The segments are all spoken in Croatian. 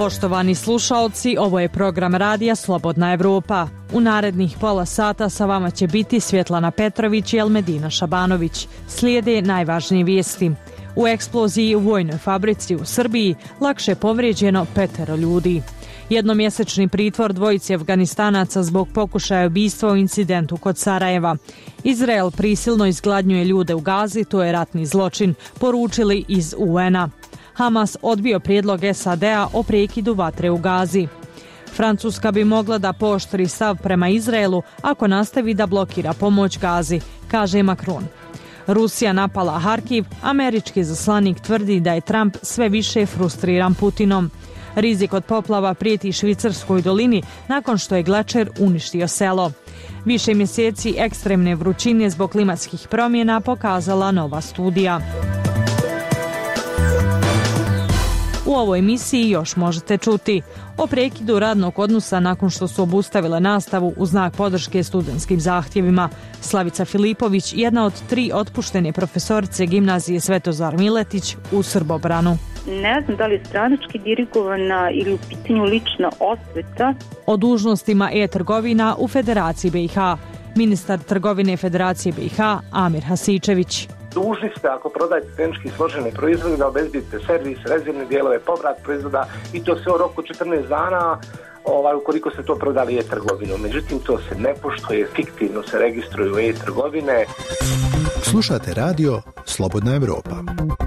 Poštovani slušaoci, ovo je program radija Slobodna Evropa. U narednih pola sata sa vama će biti Svjetlana Petrović i Elmedina Šabanović. Slijede najvažnije vijesti. U eksploziji u vojnoj fabrici u Srbiji lakše povrijeđeno 5 ljudi. Jednomjesečni pritvor dvojici Afganistanaca zbog pokušaja ubistva u incidentu kod Sarajeva. Izrael prisilno izgladnjuje ljude u Gazi, to je ratni zločin, poručili iz UN-a. Hamas odbio prijedlog SAD-a o prekidu vatre u Gazi. Francuska bi mogla da pooštri stav prema Izraelu ako nastavi da blokira pomoć Gazi, kaže Macron. Rusija napala Harkiv, američki izaslanik tvrdi da je Trump sve više frustriran Putinom. Rizik od poplava prijeti Švicarskoj dolini nakon što je glečer uništio selo. Više mjeseci ekstremne vrućine zbog klimatskih promjena pokazala nova studija. U ovoj emisiji još možete čuti o prekidu radnog odnosa nakon što su obustavile nastavu u znak podrške studentskim zahtjevima. Slavica Filipović, jedna od 3 otpuštene profesorice gimnazije Svetozar Miletić u Srbobranu. Ne znam da li je stranački dirigovana ili u pitanju lična osveta. O dužnostima e-trgovina u Federaciji BiH. Ministar trgovine Federacije BiH Amir Hasičević. Dužni ste, ako prodajete tehnički složene proizvode, da obezbedite servis, rezervne dijelove, povrat proizvoda i to sve u roku 14 dana ukoliko ste to prodali e-trgovinu. Međutim, to se ne poštuje, fiktivno se registruju e-trgovine. Slušate radio Slobodna Evropa.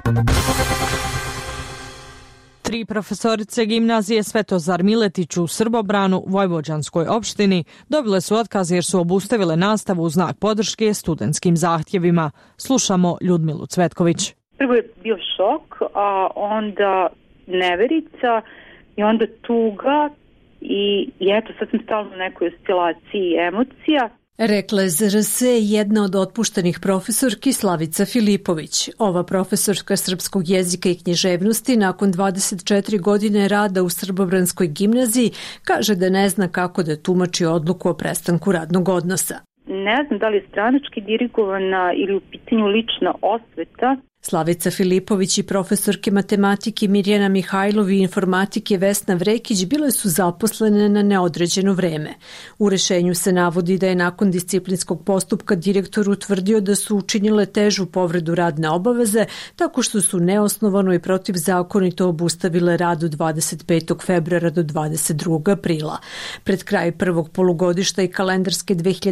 3 profesorice gimnazije Svetozar Miletić u Srbobranu, Vojvođanskoj opštini, dobile su otkaz jer su obustavile nastavu u znak podrške studentskim zahtjevima. Slušamo Ljudmilu Cvetković. Prvo je bio šok, a onda neverica i onda tuga i eto sad sam stalno u nekoj oscilaciji emocija. Rekla je ZRS jedna od otpuštenih profesorki Slavica Filipović. Ova profesorka srpskog jezika i književnosti nakon 24 godine rada u Srbobranskoj gimnaziji kaže da ne zna kako da tumači odluku o prestanku radnog odnosa. Ne znam da li je stranački dirigovana ili u pitanju lična osveta. Slavica Filipović i profesorke matematike Mirjana Mihajlov i informatike Vesna Vrekić bile su zaposlene na neodređeno vreme. U rešenju se navodi da je nakon disciplinskog postupka direktor utvrdio da su učinile težu povredu radne obaveze tako što su neosnovano i protivzakonito obustavile rad od 25. februara do 22. aprila. Pred kraj prvog polugodišta i kalendarske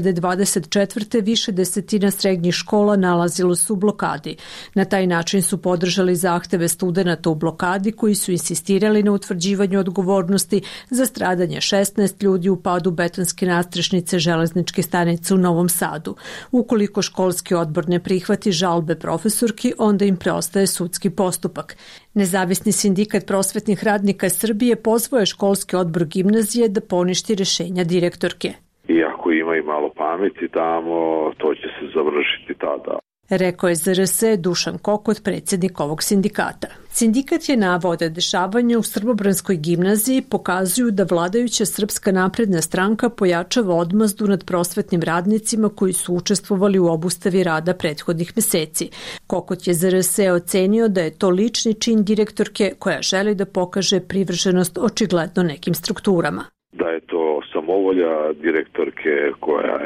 2024. više desetina srednjih škola nalazilo su u blokadi. Na taj način su podržali zahteve studenata u blokadi koji su insistirali na utvrđivanju odgovornosti za stradanje 16 ljudi u padu betonske nadstrešnice železničke stanice u Novom Sadu. Ukoliko školski odbor ne prihvati žalbe profesorki, onda im preostaje sudski postupak. Nezavisni sindikat prosvetnih radnika Srbije pozvao je školski odbor gimnazije da poništi rješenja direktorke. Iako ima i malo pameti tamo, to će se završiti tada. Rekao je ZRS Dušan Kokot, predsjednik ovog sindikata. Sindikat je naveo da dešavanja u Srbobranskoj gimnaziji pokazuju da vladajuća Srpska napredna stranka pojačava odmazdu nad prosvetnim radnicima koji su učestvovali u obustavi rada prethodnih mjeseci. Kokot je ZRS ocenio da je to lični čin direktorke koja želi da pokaže privrženost očigledno nekim strukturama. Da je to samovolja direktorke koja,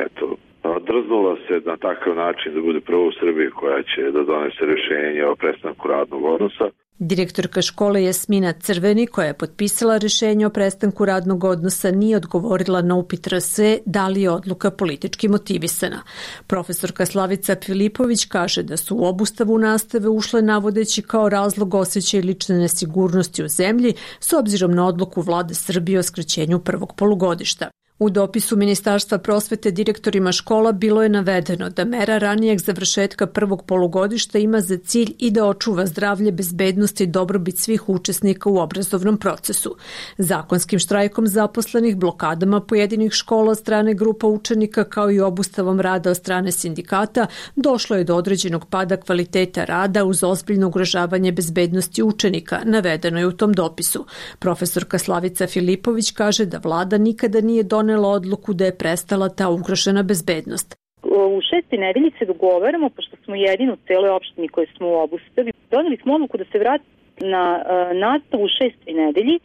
drznula se na takav način da bude prvo u Srbiji koja će da donese rješenje o prestanku radnog odnosa. Direktorka škole Jasmina Crveni, koja je potpisala rješenje o prestanku radnog odnosa, nije odgovorila na upit RS da li je odluka politički motivisana. Profesorka Slavica Filipović kaže da su u obustavu nastave ušle navodeći kao razlog osjećaj lične nesigurnosti u zemlji s obzirom na odluku vlade Srbije o skraćenju prvog polugodišta. U dopisu Ministarstva prosvete direktorima škola bilo je navedeno da mera ranijeg završetka prvog polugodišta ima za cilj i da očuva zdravlje, bezbednost i dobrobit svih učesnika u obrazovnom procesu. Zakonskim štrajkom zaposlenih, blokadama pojedinih škola od strane grupa učenika kao i obustavom rada od strane sindikata došlo je do određenog pada kvaliteta rada uz ozbiljno ugrožavanje bezbednosti učenika, navedeno je u tom dopisu. Profesorka Slavica Filipović kaže da vlada nikada nije donela odluku da je prestala ta ugrožena bezbednost. U 6. nedelji se dogovaramo, pošto smo jedini u celoj opštini koji smo u obustavi. Doneli smo odluku da se vrati na nastavu u 6. nedelji.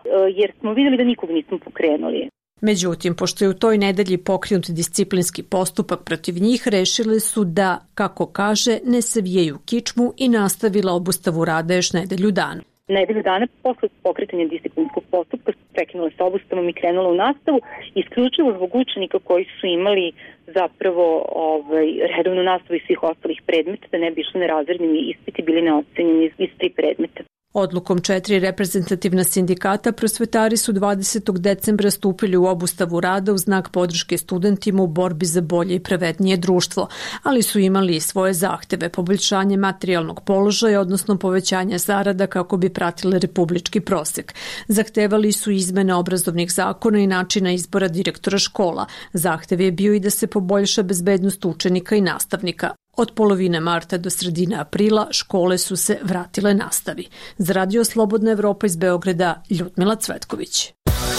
jer smo vidjeli da nikog nismo pokrenuli. Međutim, pošto je u toj nedelji pokrenut disciplinski postupak protiv njih, rešili su da, kako kaže, ne savijaju kičmu i nastavila obustavu rada još nedelju dana. Nedelju dana posle pokretanja disciplinskog postupka prekinula sa obustavom i krenula u nastavu, isključivo zbog učenika koji su imali zapravo redovnu nastavu iz svih ostalih predmeta, da ne bi išli na razredni ispiti, bili neocenjeni iz 3 predmeta. Odlukom 4 reprezentativna sindikata prosvetari su 20. decembra stupili u obustavu rada u znak podrške studentima u borbi za bolje i pravednije društvo, ali su imali i svoje zahteve, poboljšanje materijalnog položaja, odnosno povećanja zarada kako bi pratile republički prosek. Zahtevali su izmene obrazovnih zakona i načina izbora direktora škola. Zahtev je bio i da se poboljša bezbednost učenika i nastavnika. Od polovine marta do sredine aprila škole su se vratile nastavi. Za Radio Slobodna Evropa iz Beograda, Ljudmila Cvetković.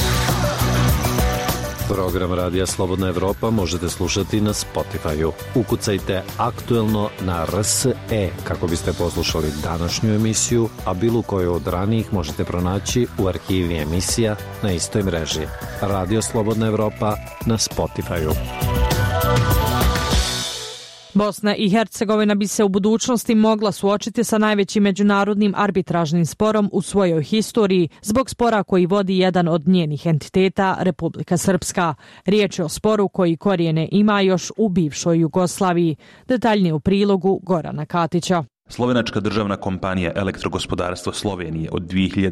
Program Radija Slobodna Evropa možete slušati na Spotify-u. Ukucajte aktuelno na RSE kako biste poslušali današnju emisiju, a bilo koju od ranijih možete pronaći u arhivi emisija na istoj mreži. Radio Slobodna Evropa na Spotify-u. Bosna i Hercegovina bi se u budućnosti mogla suočiti sa najvećim međunarodnim arbitražnim sporom u svojoj historiji zbog spora koji vodi jedan od njenih entiteta, Republika Srpska. Riječ je o sporu koji korijene ima još u bivšoj Jugoslaviji. Detaljnije u prilogu Gorana Katića. Slovenačka državna kompanija Elektrogospodarstvo Slovenije od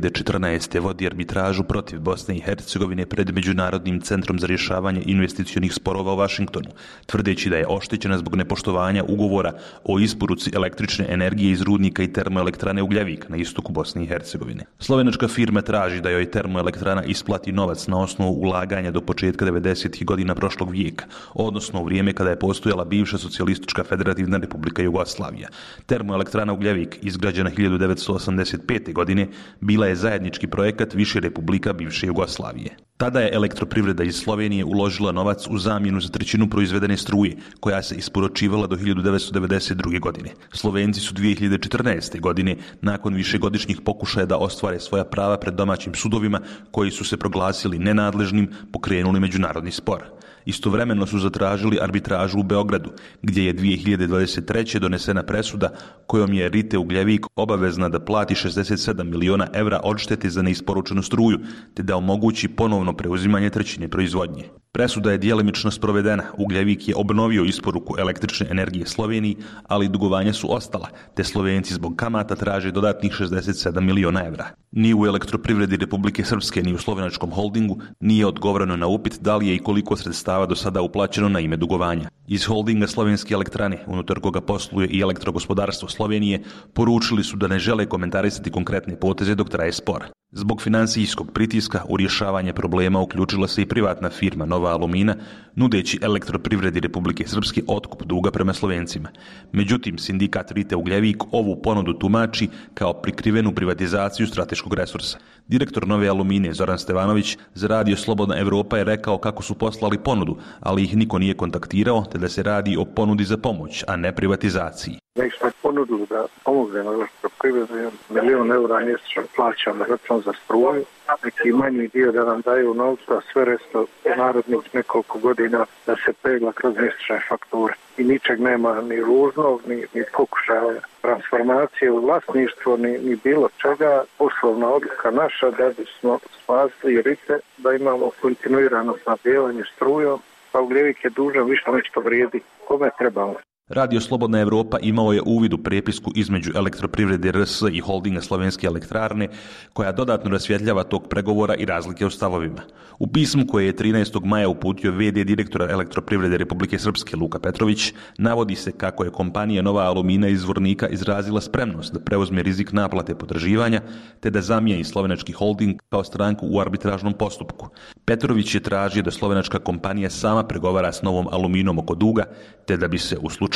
2014. vodi arbitražu protiv Bosne i Hercegovine pred Međunarodnim centrom za rješavanje investicionih sporova u Vašingtonu, tvrdeći da je oštećena zbog nepoštovanja ugovora o isporuci električne energije iz rudnika i termoelektrane Ugljevik na istoku Bosne i Hercegovine. Slovenačka firma traži da joj termoelektrana isplati novac na osnovu ulaganja do početka 90. godina prošlog vijeka, odnosno u vrijeme kada je postojala bivša socijalistička federativna republika Jugoslavija. Termoelektrana Ugljevik, izgrađena 1985. godine, bila je zajednički projekat više republika bivše Jugoslavije. Tada je Elektroprivreda iz Slovenije uložila novac u zamjenu za 1/3 proizvedene struje, koja se isporučivala do 1992. godine. Slovenci su 2014. godine, nakon višegodišnjih pokušaja da ostvare svoja prava pred domaćim sudovima, koji su se proglasili nenadležnim, pokrenuli međunarodni spor. Istovremeno su zatražili arbitražu u Beogradu, gdje je 2023. donesena presuda kojom je Rite Ugljevik obavezna da plati 67 miliona evra odštete za neisporučenu struju, te da omogući ponovno preuzimanje trećine proizvodnje. Presuda je djelimično sprovedena. Ugljevik je obnovio isporuku električne energije Sloveniji, ali dugovanja su ostala, te Slovenci zbog kamata traže dodatnih 67 miliona evra. Ni u Elektroprivredi Republike Srpske, ni u Slovenačkom holdingu nije odgovoreno na upit da li je i koliko sredstava do sada uplaćeno na ime dugovanja. Iz holdinga Slovenske elektrane, unutar koga posluje i Elektrogospodarstvo Slovenije, poručili su da ne žele komentarisati konkretne poteze dok traje spor. Zbog financijskog pritiska u rješavanje problema uključila se i privatna firma Nova Alumina, nudeći Elektroprivredi Republike Srpske otkup duga prema Slovencima. Međutim, sindikat Rite Ugljevik ovu ponudu tumači kao prikrivenu privatizaciju strateškog resursa. Direktor Nove Alumine Zoran Stevanović za Radio Slobodna Evropa je rekao kako su poslali ponudu, ali ih niko nije kontaktirao, te da se radi o ponudi za pomoć, a ne privatizaciji. Nek smo ponudili da pomognemo Elektroprivredi, 1 milion eura mjesečno plaćamo račun za struju, neki manji dio da nam daju novca, a sve resto narodnih nekoliko godina da se pegla kroz mjesečne fakture. I ničeg nema ni ružnog, ni pokušaja transformacije u vlasništvo, ni bilo čega. Poslovna odluka naša da bismo spasili Rite, da imamo kontinuirano snabdijevanje strujom, pa Ugljevik je dužan više nešto vrijedi. Kome trebamo? Radio Slobodna Evropa imao je uvid u prepisku između Elektroprivrede RS i holdinga Slovenske elektrarne, koja dodatno rasvjetljava tog pregovora i razlike u stavovima. U pismu koje je 13. maja uputio VD direktora Elektroprivrede Republike Srpske Luka Petrović, navodi se kako je kompanija Nova Alumina iz Zvornika izrazila spremnost da preuzme rizik naplate potraživanja, te da zamijeni slovenački holding kao stranku u arbitražnom postupku. Petrović je tražio da slovenačka kompanija sama pregovara s Novom Aluminom oko duga, te da bi se u slučaju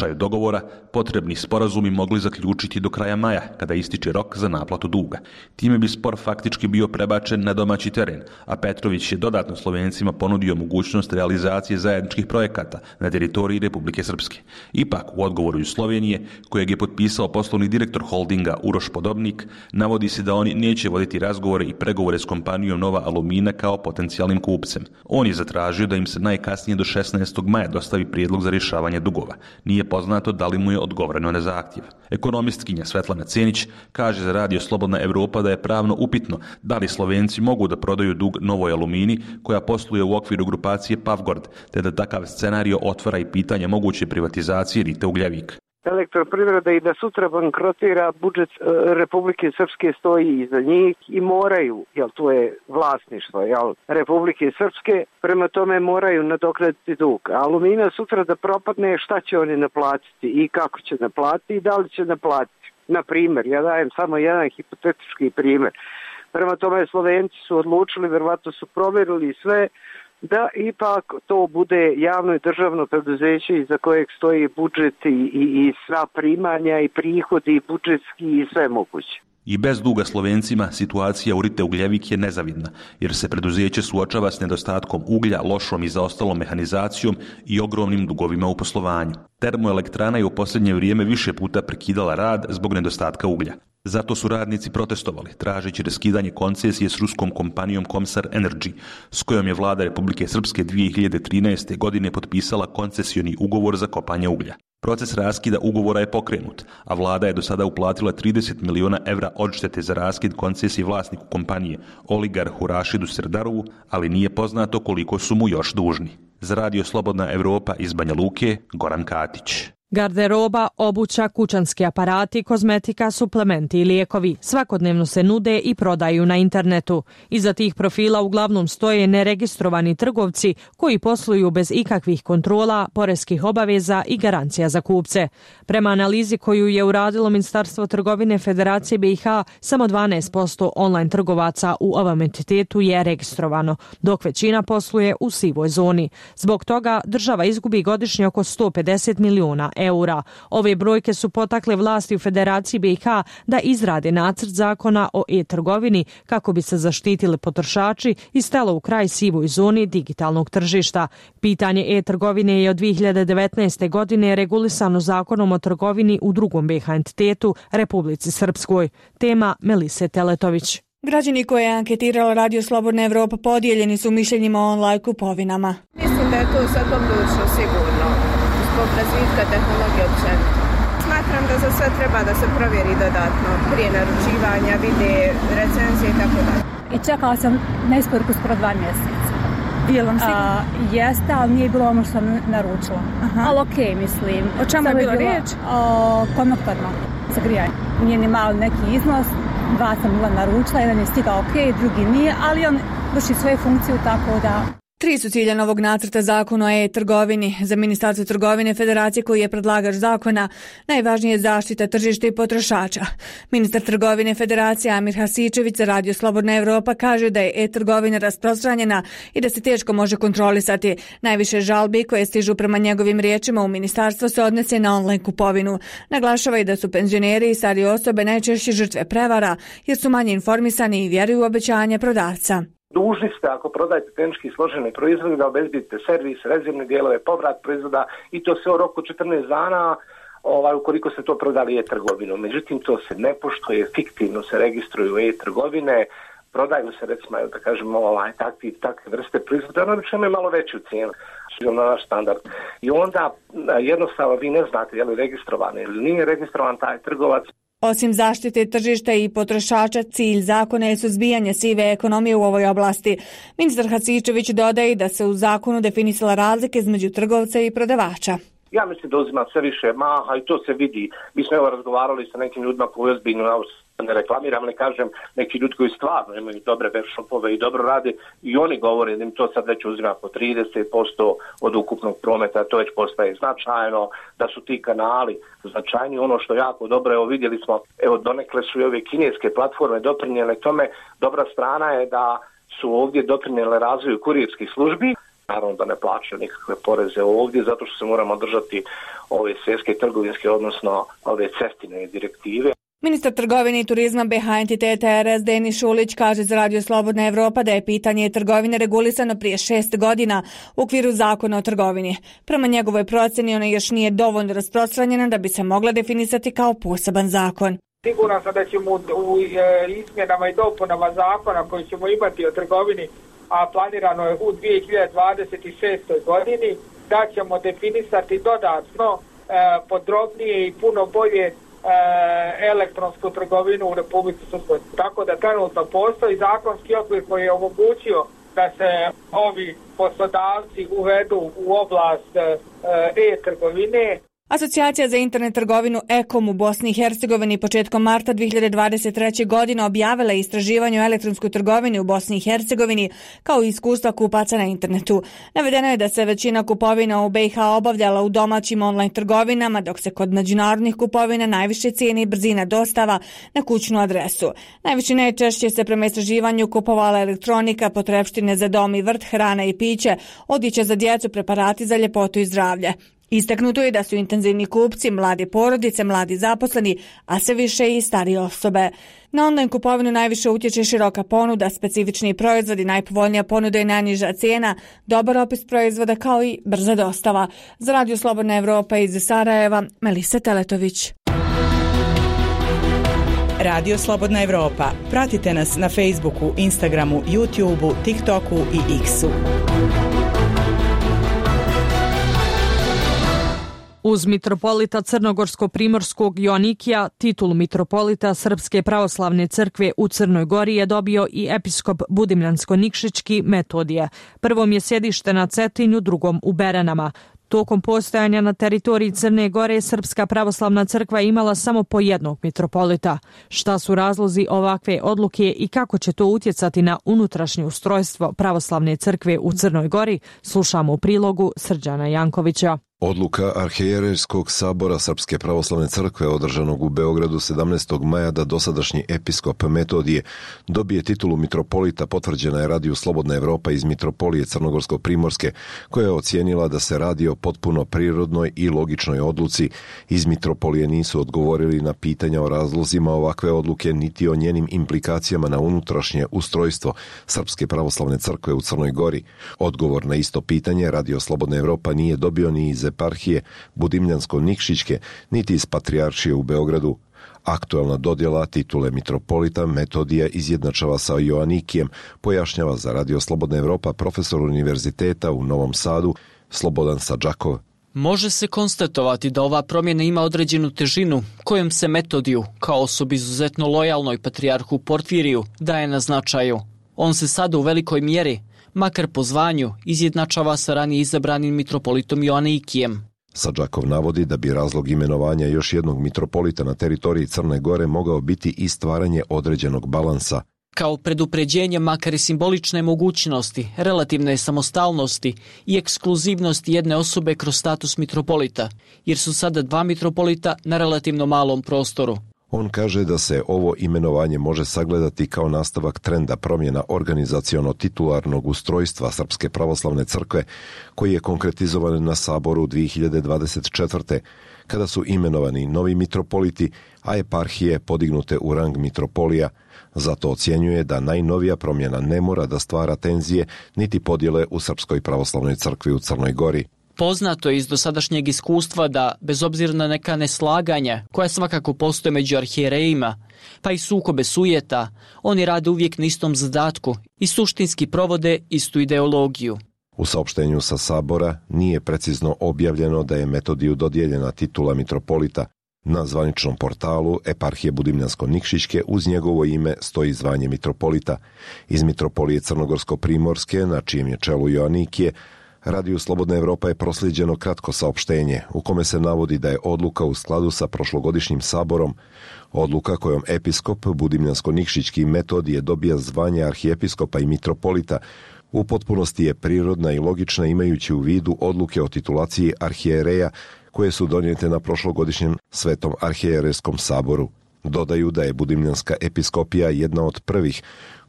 slučaju dogovora, potrebni sporazumi mogli zaključiti do kraja maja, kada ističe rok za naplatu duga. Time bi spor faktički bio prebačen na domaći teren, a Petrović je dodatno Slovencima ponudio mogućnost realizacije zajedničkih projekata na teritoriji Republike Srpske. Ipak, u odgovoru iz Slovenije, kojeg je potpisao poslovni direktor holdinga Uroš Podobnik, navodi se da oni neće voditi razgovore i pregovore s kompanijom Nova Alumina kao potencijalnim kupcem. On je zatražio da im se najkasnije do 16. maja dostavi prijedlog za rješavanje dugova. Nije poznato da li mu je odgovoreno na zahtjev. Ekonomistkinja Svetlana Cenić kaže za Radio Slobodna Evropa da je pravno upitno da li Slovenci mogu da prodaju dug Novoj Alumini koja posluje u okviru grupacije Pavgord, te da takav scenario otvara i pitanje moguće privatizacije Rite Ugljevik. Elektroprivreda i da sutra bankrotira, budžet Republike Srpske stoji iza njih i moraju, jer to je vlasništvo Republike Srpske, prema tome moraju nadoknaditi dug. Alumina sutra da propadne, šta će oni naplatiti i kako će naplatiti i da li će naplatiti. Na primjer, ja dajem samo jedan hipotetički primjer. Prema tome Slovenci su odlučili, verovatno su provjerili sve, da ipak to bude javno i državno preduzeće iza kojeg stoji budžet i sva primanja i prihodi budžetski i sve moguće. I bez duga Slovencima situacija u Rite Ugljevik je nezavidna, jer se preduzeće suočava s nedostatkom uglja, lošom i zaostalom mehanizacijom i ogromnim dugovima u poslovanju. Termoelektrana je u posljednje vrijeme više puta prekidala rad zbog nedostatka uglja. Zato su radnici protestovali, tražeći raskidanje koncesije s ruskom kompanijom Komsar Energy, s kojom je vlada Republike Srpske 2013. godine potpisala koncesioni ugovor za kopanje uglja. Proces raskida ugovora je pokrenut, a vlada je do sada uplatila 30 miliona evra odštete za raskid koncesije vlasniku kompanije, oligarhu Rašidu Serdarovu, ali nije poznato koliko su mu još dužni. Za Radio Slobodna Evropa iz Banja Luke, Goran Katić. Garderoba, obuća, kućanski aparati, kozmetika, suplementi i lijekovi svakodnevno se nude i prodaju na internetu. Iza tih profila uglavnom stoje neregistrovani trgovci koji posluju bez ikakvih kontrola, poreskih obaveza i garancija za kupce. Prema analizi koju je uradilo Ministarstvo trgovine Federacije BiH, samo 12% online trgovaca u ovom entitetu je registrovano, dok većina posluje u sivoj zoni. Zbog toga država izgubi godišnje oko 150 milijuna eura. Ove brojke su potakle vlasti u Federaciji BiH da izrade nacrt zakona o e-trgovini kako bi se zaštitili potrošači i stalo u kraj sivoj zoni digitalnog tržišta. Pitanje e-trgovine je od 2019. godine regulisano zakonom o trgovini u drugom BiH entitetu, Republici Srpskoj. Tema Melise Teletović. Građani koje je anketirala Radio Slobodna Evropa podijeljeni su mišljenjima o online kupovinama. Mislim da je to sad odlučno sigurno, zbog razvitka tehnologije općenito. Smatram da za sve treba da se provjeri dodatno prije naručivanja, vide recenzije i tako dalje. I čekala sam na isporuku skoro 2 mjeseca. Bilo vam sigurno? Jeste, ali nije bilo ono što sam naručila. Ali okej, mislim. O čemu je bilo riječ? O konektorno za grijanje. Nije ni malo neki iznos. 2 sam bila naručila, jedan je stigao okej, drugi nije, ali on vrši svoju funkciju tako da... 3 su cilja novog nacrta zakona o e-trgovini. Za Ministarstvo trgovine Federacije koji je predlagač zakona, najvažnije je zaštita tržišta i potrošača. Ministar trgovine Federacije Amir Hasičević za Radio Slobodna Evropa kaže da je e-trgovina rasprostranjena i da se teško može kontrolisati. Najviše žalbi koje stižu prema njegovim riječima u ministarstvo se odnose na online kupovinu. Naglašava i da su penzioneri i starije osobe najčešće žrtve prevara jer su manje informisani i vjeruju u obećanje prodavca. Dužni ste, ako prodajete tehnički složeni proizvod, da obezbedite servis, rezervne dijelove, povrat proizvoda i to sve u roku 14 dana ukoliko ste to prodali e-trgovinom. Međutim, to se ne poštuje, fiktivno se registruju e-trgovine, prodaju se recimo, da kažemo, takve vrste proizvoda, ono obično je malo veću cijenu na naš standard. I onda jednostavno vi ne znate je li registrovan ili nije registrovan taj trgovac. Osim zaštite tržišta i potrošača, cilj zakona je suzbijanje sive ekonomije u ovoj oblasti. Ministar Hasičević dodaje da se u zakonu definisala razlike između trgovca i prodavača. Ja mislim da uzima sve više maha i to se vidi. Mi smo razgovarali sa nekim ljudima koji ozbiljno ne reklamiram, ne kažem, neki ljudi koji stvarno imaju dobre web shopove i dobro rade i oni govore da im to sad već uzima po 30% od ukupnog prometa, to već postaje značajno, da su ti kanali značajni. Ono što jako dobro, evo vidjeli smo, donekle su i ove kineske platforme doprinijele tome. Dobra strana je da su ovdje doprinijele razvoju kurirskih službi. naravno da ne plaćaju nikakve poreze ovdje, zato što se moramo držati ove svjetske trgovinske, odnosno ove CEFTA-ine direktive. Ministar trgovine i turizma BiH entiteta RS Denis Šulić kaže za Radio Slobodna Evropa da je pitanje trgovine regulisano prije 6 godina u okviru zakona o trgovini. Prema njegovoj procjeni ona još nije dovoljno rasprostranjena da bi se mogla definisati kao poseban zakon. Siguran sam da ćemo u izmjenama i dopunama zakona koji ćemo imati o trgovini, a planirano je u 2026. godini, da ćemo definisati dodatno podrobnije i puno bolje elektronsku trgovinu u Republici Srpskoj. Tako da trenutno postoji zakonski okvir koji je omogućio da se ovi poslodavci uvedu u oblast e-trgovine. Asocijacija za internet trgovinu EKOM u Bosni i Hercegovini početkom marta 2023. godine objavila istraživanje o elektronskoj trgovini u Bosni i Hercegovini kao i iskustva kupaca na internetu. Navedeno je da se većina kupovina u BiH obavljala u domaćim online trgovinama, dok se kod međunarodnih kupovina najviše cijeni brzina dostava na kućnu adresu. Najčešće se prema istraživanju kupovala elektronika, potrepštine za dom i vrt, hrana i piće, odjeća za djecu, preparati za ljepotu i zdravlje. Istaknuto je da su intenzivni kupci mlade porodice, mladi zaposleni, a sve više i starije osobe. Na online kupovinu najviše utječe široka ponuda, specifični proizvodi, najpovoljnija ponuda i najniža cijena, dobar opis proizvoda kao i brza dostava. Za Radio Slobodna Evropa iz Sarajeva, Melisa Teletović. Radio Slobodna Evropa. Pratite nas na Facebooku, Instagramu, YouTubeu, TikToku i X-u. Uz mitropolita Crnogorsko-primorskog Joanikija, titulu mitropolita Srpske pravoslavne crkve u Crnoj Gori je dobio i episkop Budimljansko-Nikšićki Metodije. Prvom je sjedište na Cetinju, drugom u Beranama. Tokom postojanja na teritoriji Crne Gore Srpska pravoslavna crkva imala samo po jednog mitropolita. Šta su razlozi ovakve odluke i kako će to utjecati na unutrašnje ustrojstvo pravoslavne crkve u Crnoj Gori, slušamo u prilogu Srđana Jankovića. Odluka Arhijerejskog sabora Srpske pravoslavne crkve održanog u Beogradu 17. maja da dosadašnji episkop Metodije dobije titulu mitropolita potvrđena je Radio Slobodna Evropa iz Mitropolije Crnogorsko-primorske, koja je ocijenila da se radi o potpuno prirodnoj i logičnoj odluci. Iz Mitropolije nisu odgovorili na pitanja o razlozima ovakve odluke niti o njenim implikacijama na unutrašnje ustrojstvo Srpske pravoslavne crkve u Crnoj Gori. Odgovor na isto pitanje Radio Slobodna Evropa nije dobio ni iz eparhije Budimljansko-Nikšićke, niti iz Patrijaršije u Beogradu. Aktuelna dodjela titule mitropolita Metodija izjednačava sa Joanikijem, pojašnjava za Radio Slobodna Evropa profesor univerziteta u Novom Sadu Slobodan Sadžakov. Može se konstatovati da ova promjena ima određenu težinu kojom se Metodiju, kao osobi izuzetno lojalnoj patrijarhu Porfiriju, daje na značaju. On se sada u velikoj mjeri, makar po zvanju, izjednačava sa ranije izabranim mitropolitom Joanikijem. Sadžakov navodi da bi razlog imenovanja još jednog mitropolita na teritoriji Crne Gore mogao biti i stvaranje određenog balansa. Kao predupređenje makar i simbolične mogućnosti, relativne samostalnosti i ekskluzivnosti jedne osobe kroz status mitropolita, jer su sada dva mitropolita na relativno malom prostoru. On kaže da se ovo imenovanje može sagledati kao nastavak trenda promjena organizaciono-titularnog ustrojstva Srpske pravoslavne crkve, koji je konkretizovan na Saboru 2024. kada su imenovani novi mitropoliti, a eparhije podignute u rang mitropolija. Zato ocjenjuje da najnovija promjena ne mora da stvara tenzije niti podjele u Srpskoj pravoslavnoj crkvi u Crnoj Gori. Poznato je iz dosadašnjeg iskustva da, bez obzira na neka neslaganja, koja svakako postoje među arhijerejima, pa i sukobe sujeta, oni rade uvijek na istom zadatku i suštinski provode istu ideologiju. U saopštenju sa Sabora nije precizno objavljeno da je Metodiju dodijeljena titula mitropolita. Na zvaničnom portalu eparhije Budimljansko-Nikšićke uz njegovo ime stoji zvanje mitropolita. Iz Mitropolije Crnogorsko-primorske, na čijem je čelu Joanikije, Radio Slobodna Evropa je proslijeđeno kratko saopštenje u kome se navodi da je odluka u skladu sa prošlogodišnjim saborom. Odluka kojom episkop Budimljansko-Nikšićki Metodije dobija zvanje arhijepiskopa i mitropolita u potpunosti je prirodna i logična imajući u vidu odluke o titulaciji arhijereja koje su donijete na prošlogodišnjem Svetom arhijerejskom saboru. Dodaju da je Budimljanska episkopija jedna od prvih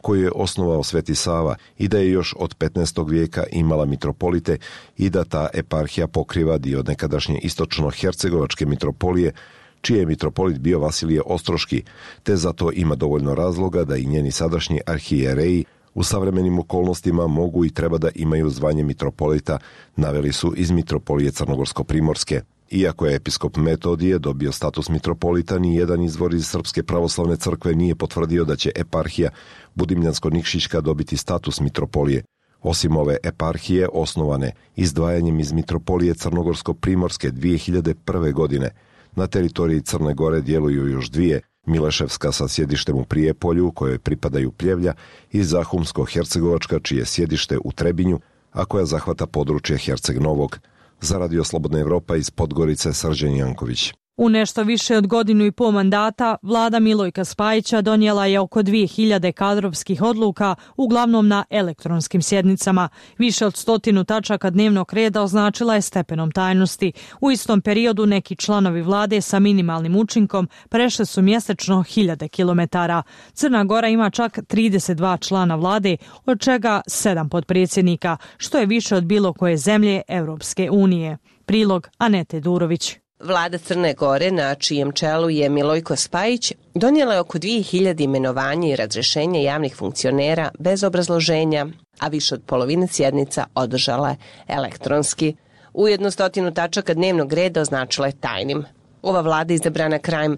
koju je osnovao Sveti Sava i da je još od 15. vijeka imala mitropolite i da ta eparhija pokriva dio nekadašnje istočno-hercegovačke mitropolije, čiji je mitropolit bio Vasilije Ostroški, te zato ima dovoljno razloga da i njeni sadašnji arhijereji u savremenim okolnostima mogu i treba da imaju zvanje mitropolita, naveli su iz mitropolije Crnogorsko-primorske. Iako je episkop Metodije dobio status mitropolita, ni jedan izvor iz Srpske pravoslavne crkve nije potvrdio da će eparhija Budimljansko-Nikšićka dobiti status mitropolije. Osim ove eparhije, osnovane izdvajanjem iz mitropolije Crnogorsko-primorske 2001. godine, na teritoriji Crne Gore djeluju još dvije, Mileševska sa sjedištem u Prijepolju, kojoj pripadaju Pljevlja, i Zahumsko-hercegovačka, čije sjedište u Trebinju, a koja zahvata područje Herceg Novog. Za Radio Slobodna Evropa iz Podgorice, Srđan Janković. U nešto više od godinu i pol mandata vlada Milojka Spajića donijela je oko 2000 kadrovskih odluka, uglavnom na elektronskim sjednicama. Više od 100 tačaka dnevnog reda označila je stepenom tajnosti. U istom periodu neki članovi vlade sa minimalnim učinkom prešli su mjesečno 1000 kilometara. Crna Gora ima čak 32 člana vlade, od čega 7 potpredsjednika, što je više od bilo koje zemlje Europske unije. Prilog Anete Durović. Vlada Crne Gore, na čijem čelu je Milojko Spajić, donijela je oko 2000 imenovanja i razrješenja javnih funkcionera bez obrazloženja, a više od polovine sjednica održala je elektronski. Ujedno 100 tačaka dnevnog reda označila je tajnim. Ova vlada izabrana krajem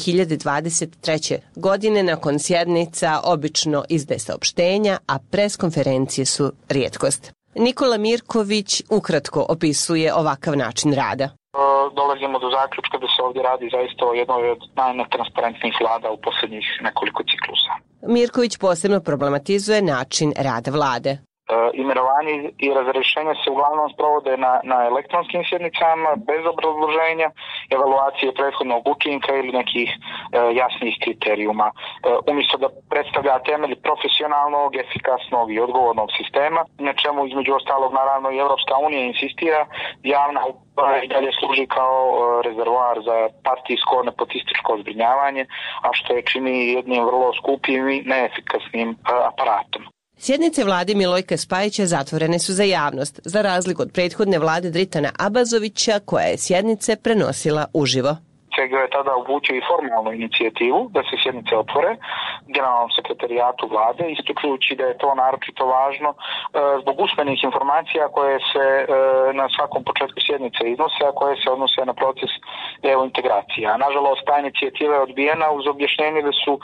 2023. godine nakon sjednica obično izdaje saopštenja, a preskonferencije su rijetkost. Nikola Mirković ukratko opisuje ovakav način rada. Dolazimo do zaključka da se ovdje radi zaista o jednoj od najnetransparentnijih vlada u posljednjih nekoliko ciklusa. Mirković posebno problematizuje način rada vlade. Imenovanje i razrješenja se uglavnom sprovode na elektronskim sjednicama, bez obrazloženja, evaluacije prethodnog učinka ili nekih jasnih kriterijuma. Umjesto da predstavlja temelj profesionalnog, efikasnog i odgovornog sistema, na čemu između ostalog naravno i Europska unija insistira, javna uprava i dalje služi kao rezervoar za partijsko, nepotističko zbrinjavanje, a što je čini jednim vrlo skupim i neefikasnim aparatom. Sjednice vlade Milojka Spajića zatvorene su za javnost, za razliku od prethodne vlade Dritana Abazovića, koja je sjednice prenosila uživo. CGO je tada uputio i formalnu inicijativu da se sjednice otvore generalnom sekretarijatu vlade, ističujući da je to naročito važno zbog usmenih informacija koje se na svakom početku sjednice iznose, a koje se odnose na proces EU integracija. Nažalost, ta inicijativa je odbijena uz objašnjenje da su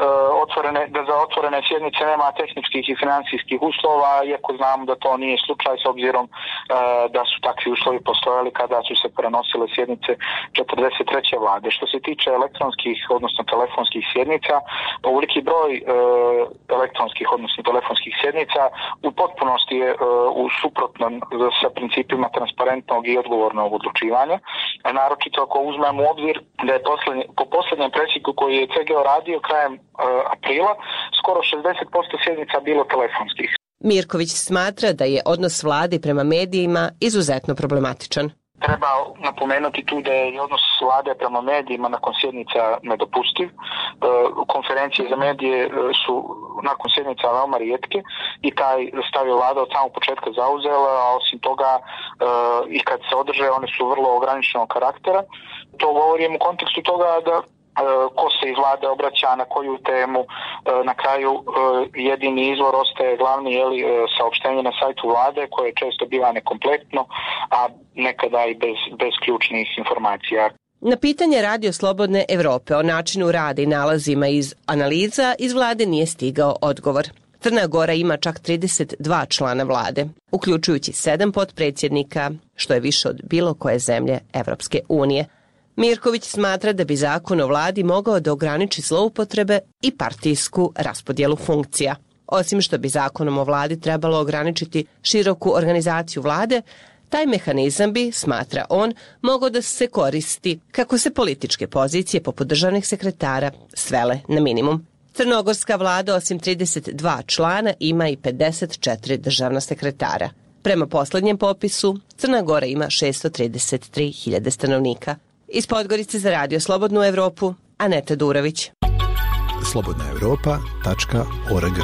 da za otvorene sjednice nema tehničkih i financijskih uslova, iako znamo da to nije slučaj s obzirom da su takvi uslovi postojali kada su se prenosile sjednice 43. vlade. Što se tiče elektronskih, odnosno telefonskih sjednica, ovoliki broj elektronskih, odnosno telefonskih sjednica u potpunosti je suprotno sa principima transparentnog i odgovornog odlučivanja. Naročito ako uzmemo u obzir da je po posljednjem presjeku koji je CGO radio krajem aprila, skoro 60% sjednica bilo telefonskih. Mirković smatra da je odnos vlade prema medijima izuzetno problematičan. Treba napomenuti tu da je odnos vlade prema medijima nakon sjednica nedopustiv. Konferencije za medije su nakon sjednica veoma rijetke i taj stav je vlada od samog početka zauzela, a osim toga i kad se održe one su vrlo ograničenog karaktera. To govorim u kontekstu toga da ko se iz vlade obraća na koju temu, na kraju jedini izvor ostaje glavni saopštenje na sajtu vlade koje često biva nekompletno, a nekada i bez ključnih informacija. Na pitanje Radio Slobodne Evrope o načinu rada i nalazima iz analiza iz vlade nije stigao odgovor. Crna Gora ima čak 32 člana vlade, uključujući 7 potpredsjednika, što je više od bilo koje zemlje Evropske unije. Mirković smatra da bi zakon o vladi mogao da ograniči zloupotrebe i partijsku raspodjelu funkcija. Osim što bi zakonom o vladi trebalo ograničiti široku organizaciju vlade, taj mehanizam bi, smatra on, mogao da se koristi kako se političke pozicije poput državnih sekretara svele na minimum. Crnogorska vlada osim 32 člana ima i 54 državna sekretara. Prema posljednjem popisu, Crna Gora ima 633.000 stanovnika. Iz Podgorice za Radio Slobodnu Evropu, Aneta Durović. slobodnaevropa.org.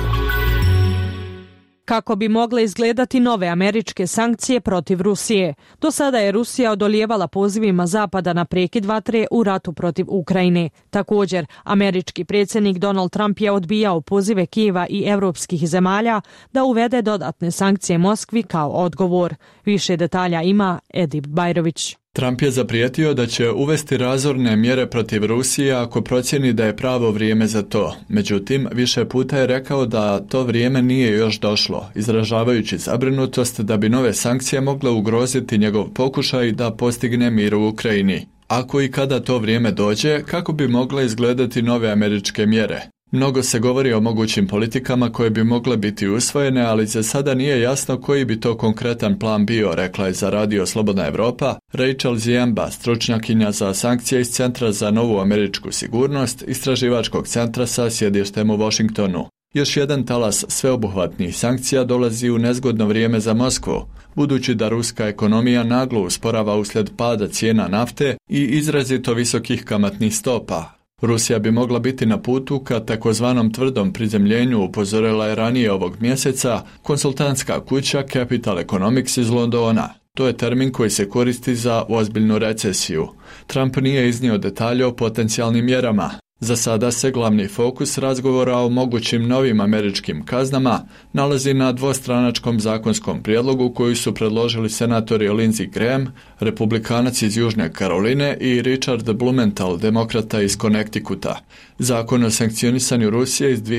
Kako bi mogle izgledati nove američke sankcije protiv Rusije? Do sada je Rusija odolijevala pozivima Zapada na prekid vatre u ratu protiv Ukrajine. Također, američki predsjednik Donald Trump je odbijao pozive Kijeva i evropskih zemalja da uvede dodatne sankcije Moskvi kao odgovor. Više detalja ima Edip Bajrović. Trump je zaprijetio da će uvesti razorne mjere protiv Rusije ako procijeni da je pravo vrijeme za to. Međutim, više puta je rekao da to vrijeme nije još došlo, izražavajući zabrinutost da bi nove sankcije mogle ugroziti njegov pokušaj da postigne mir u Ukrajini. Ako i kada to vrijeme dođe, kako bi mogle izgledati nove američke mjere? Mnogo se govori o mogućim politikama koje bi mogle biti usvojene, ali za sada nije jasno koji bi to konkretan plan bio, rekla je za Radio Slobodna Evropa Rachel Ziemba, stručnjakinja za sankcije iz Centra za novu američku sigurnost, istraživačkog centra sa sjedištem u Washingtonu. Još jedan talas sveobuhvatnih sankcija dolazi u nezgodno vrijeme za Moskvu, budući da ruska ekonomija naglo usporava uslijed pada cijena nafte i izrazito visokih kamatnih stopa. Rusija bi mogla biti na putu ka takozvanom tvrdom prizemljenju, upozorila je ranije ovog mjeseca konsultantska kuća Capital Economics iz Londona. To je termin koji se koristi za ozbiljnu recesiju. Trump nije iznio detalje o potencijalnim mjerama. Za sada se glavni fokus razgovora o mogućim novim američkim kaznama nalazi na dvostranačkom zakonskom prijedlogu koji su predložili senatori Lindsey Graham, republikanac iz Južne Karoline, i Richard Blumenthal, demokrata iz Connecticuta. Zakon o sankcionisanju Rusije iz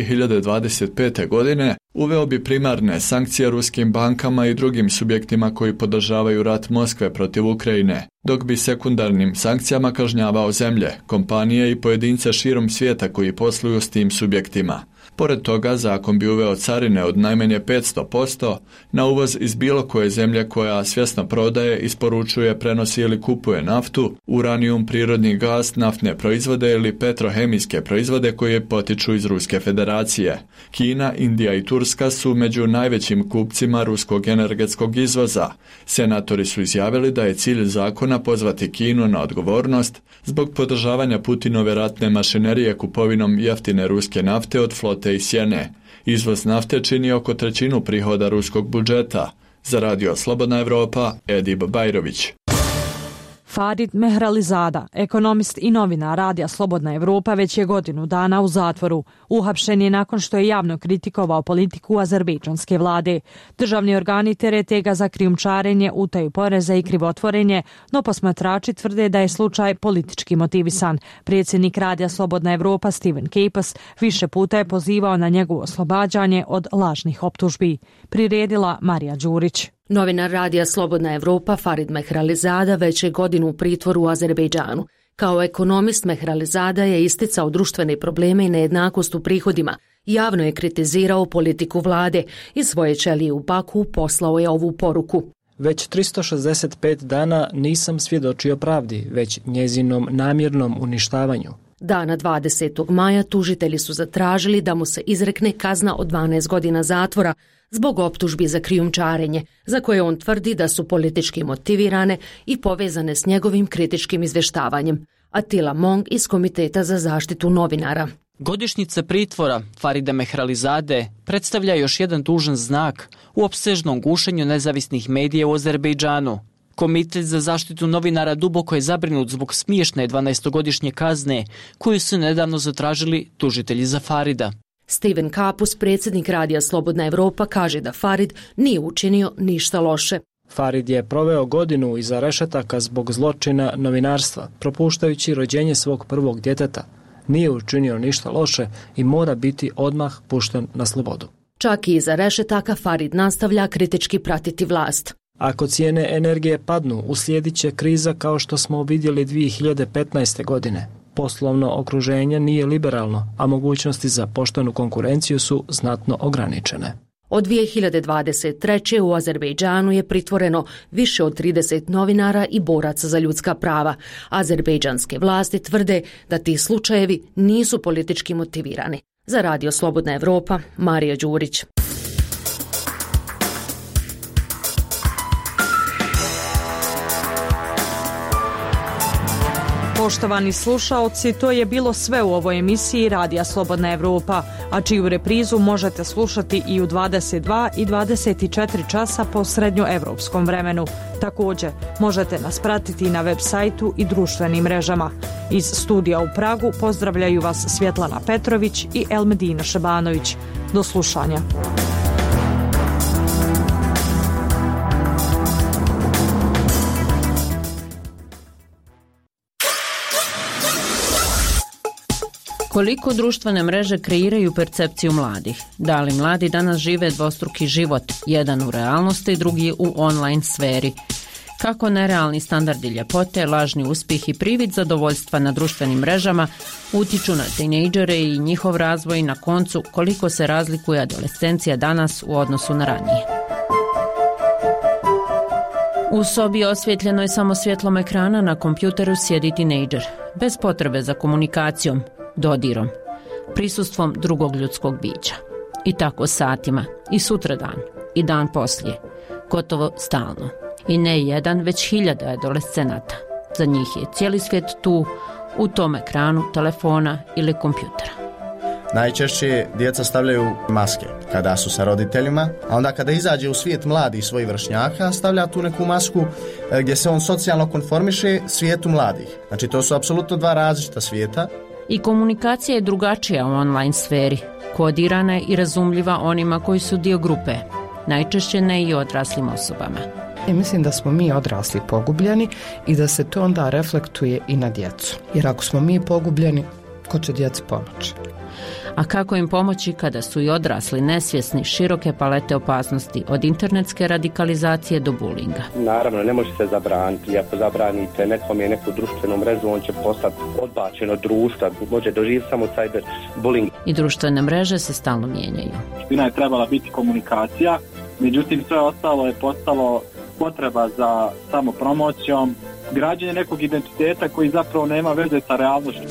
2025. godine uveo bi primarne sankcije ruskim bankama i drugim subjektima koji podržavaju rat Moskve protiv Ukrajine, dok bi sekundarnim sankcijama kažnjavao zemlje, kompanije i pojedince širom svijeta koji posluju s tim subjektima. Pored toga, zakon bi uveo carine od najmanje 500% na uvoz iz bilo koje zemlje koja svjesno prodaje, isporučuje, prenosi ili kupuje naftu, uranijum, prirodni gas, naftne proizvode ili petrohemijske proizvode koje potiču iz Ruske federacije. Kina, Indija i Turska su među najvećim kupcima ruskog energetskog izvoza. Senatori su izjavili da je cilj zakona pozvati Kinu na odgovornost zbog podržavanja Putinove ratne mašinerije kupovinom jeftine ruske nafte od flote i sjene. Izvoz nafte čini oko trećinu prihoda ruskog budžeta. Za Radio Slobodna Evropa, Edip Bajrović. Farid Mehralizada, ekonomist i novinar Radija Slobodna Evropa, već je godinu dana u zatvoru. Uhapšen je nakon što je javno kritikovao politiku azerbejdžanske vlade. Državni organi terete ga za krijumčarenje, utaju poreza i krivotvorenje, no posmatrači tvrde da je slučaj politički motivisan. Predsjednik Radija Slobodna Evropa Steven Capus više puta je pozivao na njegovo oslobađanje od lažnih optužbi. Priredila Marija Đurić. Novinar Radija Slobodna Evropa Farid Mehralizada već je godinu u pritvoru u Azerbejdžanu. Kao ekonomist Mehralizada je isticao društvene probleme i nejednakost u prihodima. Javno je kritizirao politiku vlade i svoje ćelije u Baku poslao je ovu poruku. Već 365 dana nisam svjedočio pravdi, već njezinom namjernom uništavanju. Dana 20. maja tužitelji su zatražili da mu se izrekne kazna od 12 godina zatvora zbog optužbi za krijumčarenje, za koje on tvrdi da su politički motivirane i povezane s njegovim kritičkim izvještavanjem. Atila Mong iz Komiteta za zaštitu novinara. Godišnjica pritvora Farida Mehralizade predstavlja još jedan tužan znak u opsežnom gušenju nezavisnih medija u Azerbejdžanu. Komitet za zaštitu novinara duboko je zabrinut zbog smiješne 12-godišnje kazne koju su nedavno zatražili tužitelji za Farida. Steven Capus, predsjednik Radija Slobodna Evropa, kaže da Farid nije učinio ništa loše. Farid je proveo godinu iza rešetaka zbog zločina novinarstva, propuštajući rođenje svog prvog djeteta. Nije učinio ništa loše i mora biti odmah pušten na slobodu. Čak i iza rešetaka Farid nastavlja kritički pratiti vlast. Ako cijene energije padnu, uslijedit će kriza kao što smo vidjeli 2015. godine. Poslovno okruženje nije liberalno, a mogućnosti za poštenu konkurenciju su znatno ograničene. Od 2023. u Azerbejdžanu je pritvoreno više od 30 novinara i boraca za ljudska prava. Azerbejdžanske vlasti tvrde da ti slučajevi nisu politički motivirani. Za Radio Slobodna Evropa, Marija Đurić. Poštovani slušaoci, to je bilo sve u ovoj emisiji Radija Slobodna Evropa, a čiju reprizu možete slušati i u 22 i 24 časa po srednjoevropskom vremenu. Također, možete nas pratiti na web sajtu i društvenim mrežama. Iz studija u Pragu pozdravljaju vas Svjetlana Petrović i Elmedina Šabanović. Do slušanja. Koliko društvene mreže kreiraju percepciju mladih? Da li mladi danas žive dvostruki život, jedan u realnosti, drugi u online sferi? Kako nerealni standardi ljepote, lažni uspjeh i privid zadovoljstva na društvenim mrežama utiču na tinejdžere i njihov razvoj i na koncu koliko se razlikuje adolescencija danas u odnosu na ranije? U sobi osvjetljenoj samo svjetlom ekrana na kompjuteru sjedi tinejdžer, bez potrebe za komunikacijom, dodirom, prisustvom drugog ljudskog bića. I tako satima, i sutradan, i dan poslije, gotovo stalno. I ne jedan, već hiljada adolescenata. Za njih je cijeli svijet tu, u tom ekranu telefona ili kompjutera. Najčešće djeca stavljaju maske kada su sa roditeljima, a onda kada izađe u svijet mladih svojih vršnjaka, stavlja tu neku masku gdje se on socijalno konformiše svijetu mladih. Znači to su apsolutno dva različita svijeta. I komunikacija je drugačija u online sferi, kodirana je i razumljiva onima koji su dio grupe, najčešće ne i odraslim osobama. I mislim da smo mi odrasli pogubljeni i da se to onda reflektuje i na djecu. Jer ako smo mi pogubljeni, ko će djeci pomoći? A kako im pomoći kada su i odrasli nesvjesni široke palete opasnosti od internetske radikalizacije do bulinga? Naravno, ne može se zabraniti. Ako zabranite nekome neku društvenu mrežu, on će postati odbačen od društva. Može doživjeti samo cyberbullying. I društvene mreže se stalno mijenjaju. Suština je trebala biti komunikacija, međutim sve ostalo je postalo potreba za samopromocijom, građenje nekog identiteta koji zapravo nema veze sa realnošću.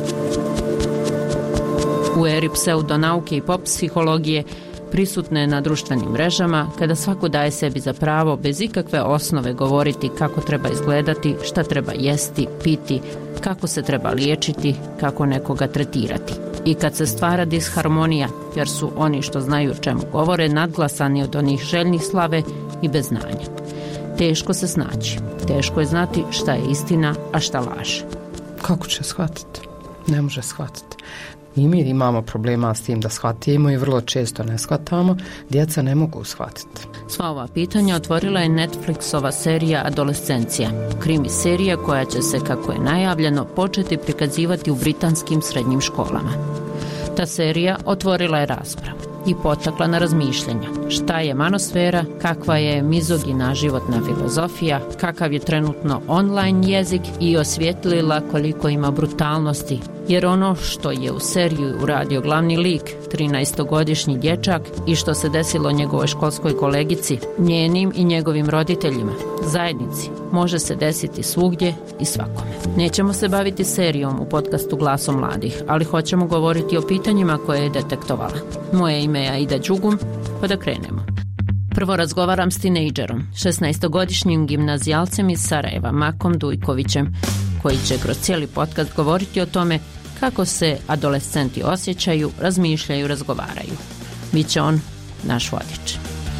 U eri pseudonauke i pop psihologije prisutne na društvenim mrežama, kada svako daje sebi za pravo bez ikakve osnove govoriti kako treba izgledati, šta treba jesti, piti, kako se treba liječiti, kako nekoga tretirati. I kad se stvara disharmonija, jer su oni što znaju o čemu govore nadglasani od onih željnih slave i bez znanja. Teško se snaći, teško je znati šta je istina, a šta laže. Kako će shvatiti? Ne može shvatiti. I mi imamo problema s tim da shvatimo i vrlo često ne shvatamo, djeca ne mogu shvatiti. Sva ova pitanja otvorila je Netflixova serija Adolescencija, krimi serija koja će se, kako je najavljeno, početi prikazivati u britanskim srednjim školama. Ta serija otvorila je raspravu i potakla na razmišljanja. Šta je manosfera, kakva je mizogina životna filozofija, kakav je trenutno online jezik i osvijetlila koliko ima brutalnosti. Jer ono što je u seriju uradio glavni lik, 13-godišnji dječak, i što se desilo njegovoj školskoj kolegici, njenim i njegovim roditeljima, zajednici, može se desiti svugdje i svakome. Nećemo se baviti serijom u podcastu Glasom mladih, ali hoćemo govoriti o pitanjima koje je detektovala. Moje ime je Aida Đugum, pa da krenemo. Prvo razgovaram s tinejdžerom, 16-godišnjim gimnazijalcem iz Sarajeva, Makom Dujkovićem, koji će kroz cijeli podcast govoriti o tome kako se adolescenti osjećaju, razmišljaju, razgovaraju. Biće on naš vodič.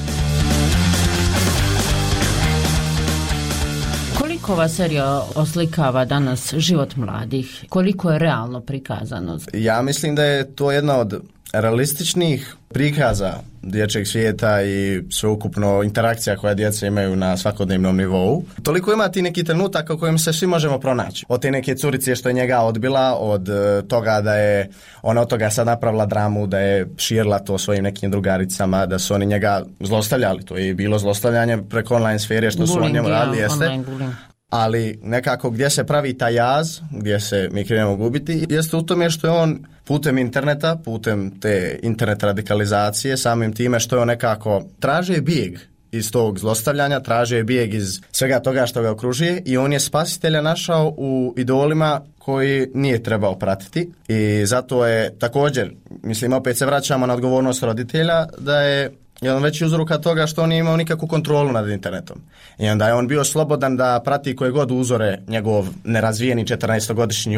Koliko ova serija oslikava danas život mladih? Koliko je realno prikazano? Ja mislim da je to jedna od realističnih prikaza dječjeg svijeta i sveukupno interakcija koja djeca imaju na svakodnevnom nivou. Toliko ima ti neki trenutak u kojem se svi možemo pronaći. Od te neke curice što je njega odbila, od toga da je ona od toga sad napravila dramu, da je širila to svojim nekim drugaricama, da su oni njega zlostavljali. To je bilo zlostavljanje preko online sfere što su o njemu radili, jeste. Ali nekako gdje se pravi taj jaz, gdje se mi krenemo gubiti, jeste u tome što je on putem interneta, putem te internet radikalizacije, samim time što je on nekako traže bijeg iz tog zlostavljanja, traže bijeg iz svega toga što ga okružuje i on je spasitelja našao u idolima koji nije trebao pratiti i zato je također, mislim opet se vraćamo na odgovornost roditelja, da je jedan veći uzroka toga što on nije imao nikakvu kontrolu nad internetom. I onda je on bio slobodan da prati koje god uzore njegov nerazvijeni 14-godišnji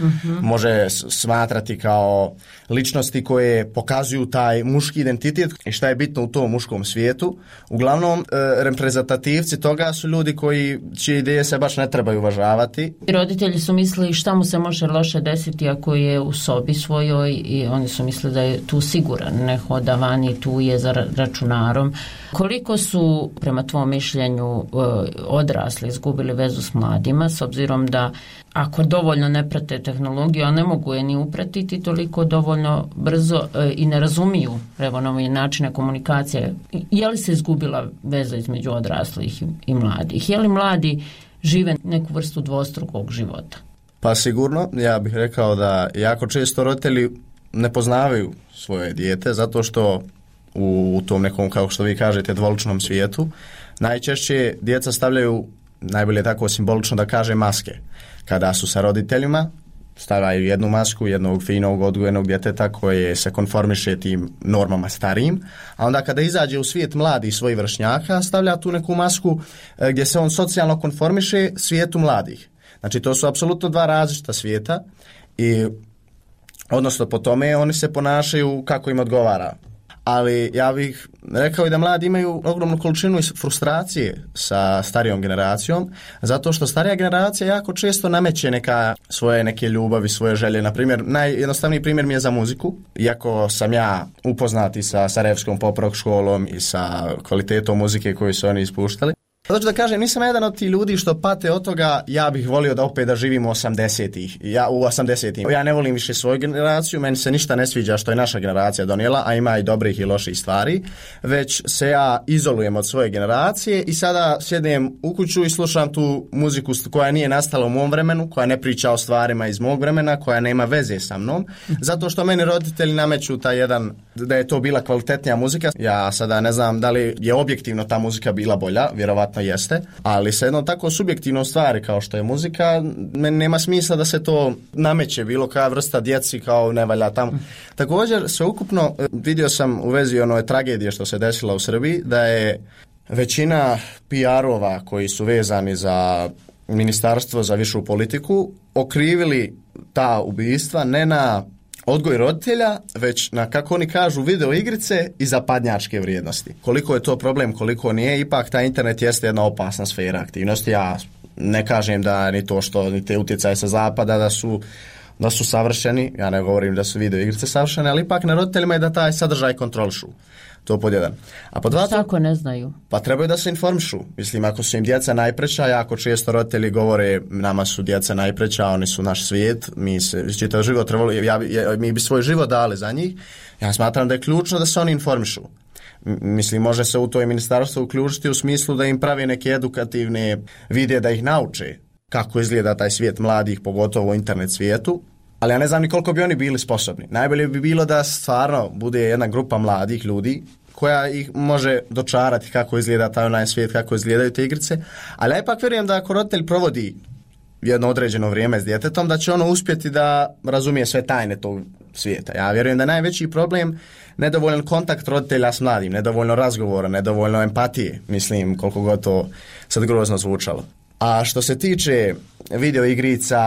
može smatrati kao ličnosti koje pokazuju taj muški identitet i šta je bitno u tom muškom svijetu. Uglavnom, reprezentativci toga su ljudi čije ideje se baš ne trebaju uvažavati. I roditelji su mislili šta mu se može loše desiti ako je u sobi svojoj i oni su mislili da je tu siguran, ne hoda vani, tu je za računarom. Koliko su, prema tvom mišljenju, odrasli izgubili vezu s mladima, s obzirom da ako dovoljno ne prate tehnologiju, a ne mogu je ni upratiti toliko dovoljno brzo i ne razumiju nove načine komunikacije, je li se izgubila veza između odraslih i mladih? Je li mladi žive neku vrstu dvostrukog života? Pa sigurno, ja bih rekao da jako često roditelji ne poznavaju svoje dijete zato što u tom nekom, kao što vi kažete, dvoličnom svijetu najčešće djeca stavljaju, najbolje tako simbolično da kaže, maske. Kada su sa roditeljima, stavljaju jednu masku jednog finog odgojenog djeteta koje se konformiše tim normama starijim, a onda kada izađe u svijet mladih svojih vršnjaka, stavlja tu neku masku gdje se on socijalno konformiše svijetu mladih. Znači to su apsolutno dva različita svijeta i odnosno po tome oni se ponašaju kako im odgovara. Ali ja bih rekao i da mladi imaju ogromnu količinu frustracije sa starijom generacijom, zato što starija generacija jako često nameće svoje neke ljubavi, svoje želje. Na primjer, najjednostavniji primjer mi je za muziku. Iako sam ja upoznati sa Sarajevskom pop rock školom i sa kvalitetom muzike koju su oni ispuštali, zato da kažem, nisam jedan od tih ljudi što pate od toga, ja bih volio da opet da živim u 80-ih. Ja ne volim više svoju generaciju, meni se ništa ne sviđa što je naša generacija donijela, a ima i dobrih i loših stvari, već se ja izolujem od svoje generacije i sada sjedem u kuću i slušam tu muziku koja nije nastala u mom vremenu, koja ne priča o stvarima iz mog vremena, koja nema veze sa mnom, zato što meni roditelji nameću taj jedan, da je to bila kvalitetnija muzika. Ja sada ne znam da li je objektivno ta muzika bila bolja, vjerovatno jeste, ali sa jednom tako subjektivnom stvari kao što je muzika, meni nema smisla da se to nameće bilo koja vrsta djeci kao ne valja tamo. Također, sveukupno vidio sam u vezi one tragedije što se desila u Srbiji, da je većina PR-ova koji su vezani za Ministarstvo za višu politiku okrivili ta ubistva ne na odgoj roditelja, već na, kako oni kažu, video igrice i zapadnjačke vrijednosti. Koliko je to problem, koliko nije, ipak taj internet jeste jedna opasna sfera aktivnosti. Ja ne kažem da ni to što ni te utjecaje sa zapada da su savršeni, ja ne govorim da su video igrice savršene, ali ipak na roditeljima je da taj sadržaj kontrolišu. To pod jedan. A pod dva, tako ne znaju. Pa trebaju da se informišu. Mislim, ako su im djeca najpreća, jako često roditelji govore nama su djeca najpreća, oni su naš svijet, mi se čitav život trebali, mi bi svoj život dali za njih. Ja smatram da je ključno da se oni informišu. Mislim, može se u to i ministarstvo uključiti u smislu da im pravi neke edukativne videe da ih nauče kako izgleda taj svijet mladih, pogotovo u internet svijetu. Ali ja ne znam ni koliko bi oni bili sposobni. Najbolje bi bilo da stvarno bude jedna grupa mladih ljudi koja ih može dočarati kako izgleda taj onaj svijet, kako izgledaju te igrice. Ali ja ipak vjerujem da ako roditelj provodi jedno određeno vrijeme s djetetom, da će ono uspjeti da razumije sve tajne tog svijeta. Ja vjerujem da je najveći problem nedovoljan kontakt roditelja s mladim, nedovoljno razgovora, nedovoljno empatije. Mislim, koliko god to sad grozno zvučalo. A što se tiče video igrica,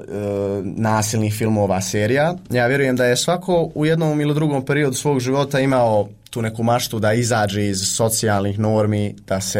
nasilnih filmova, serija, ja vjerujem da je svako u jednom ili drugom periodu svog života imao tu neku maštu da izađe iz socijalnih normi,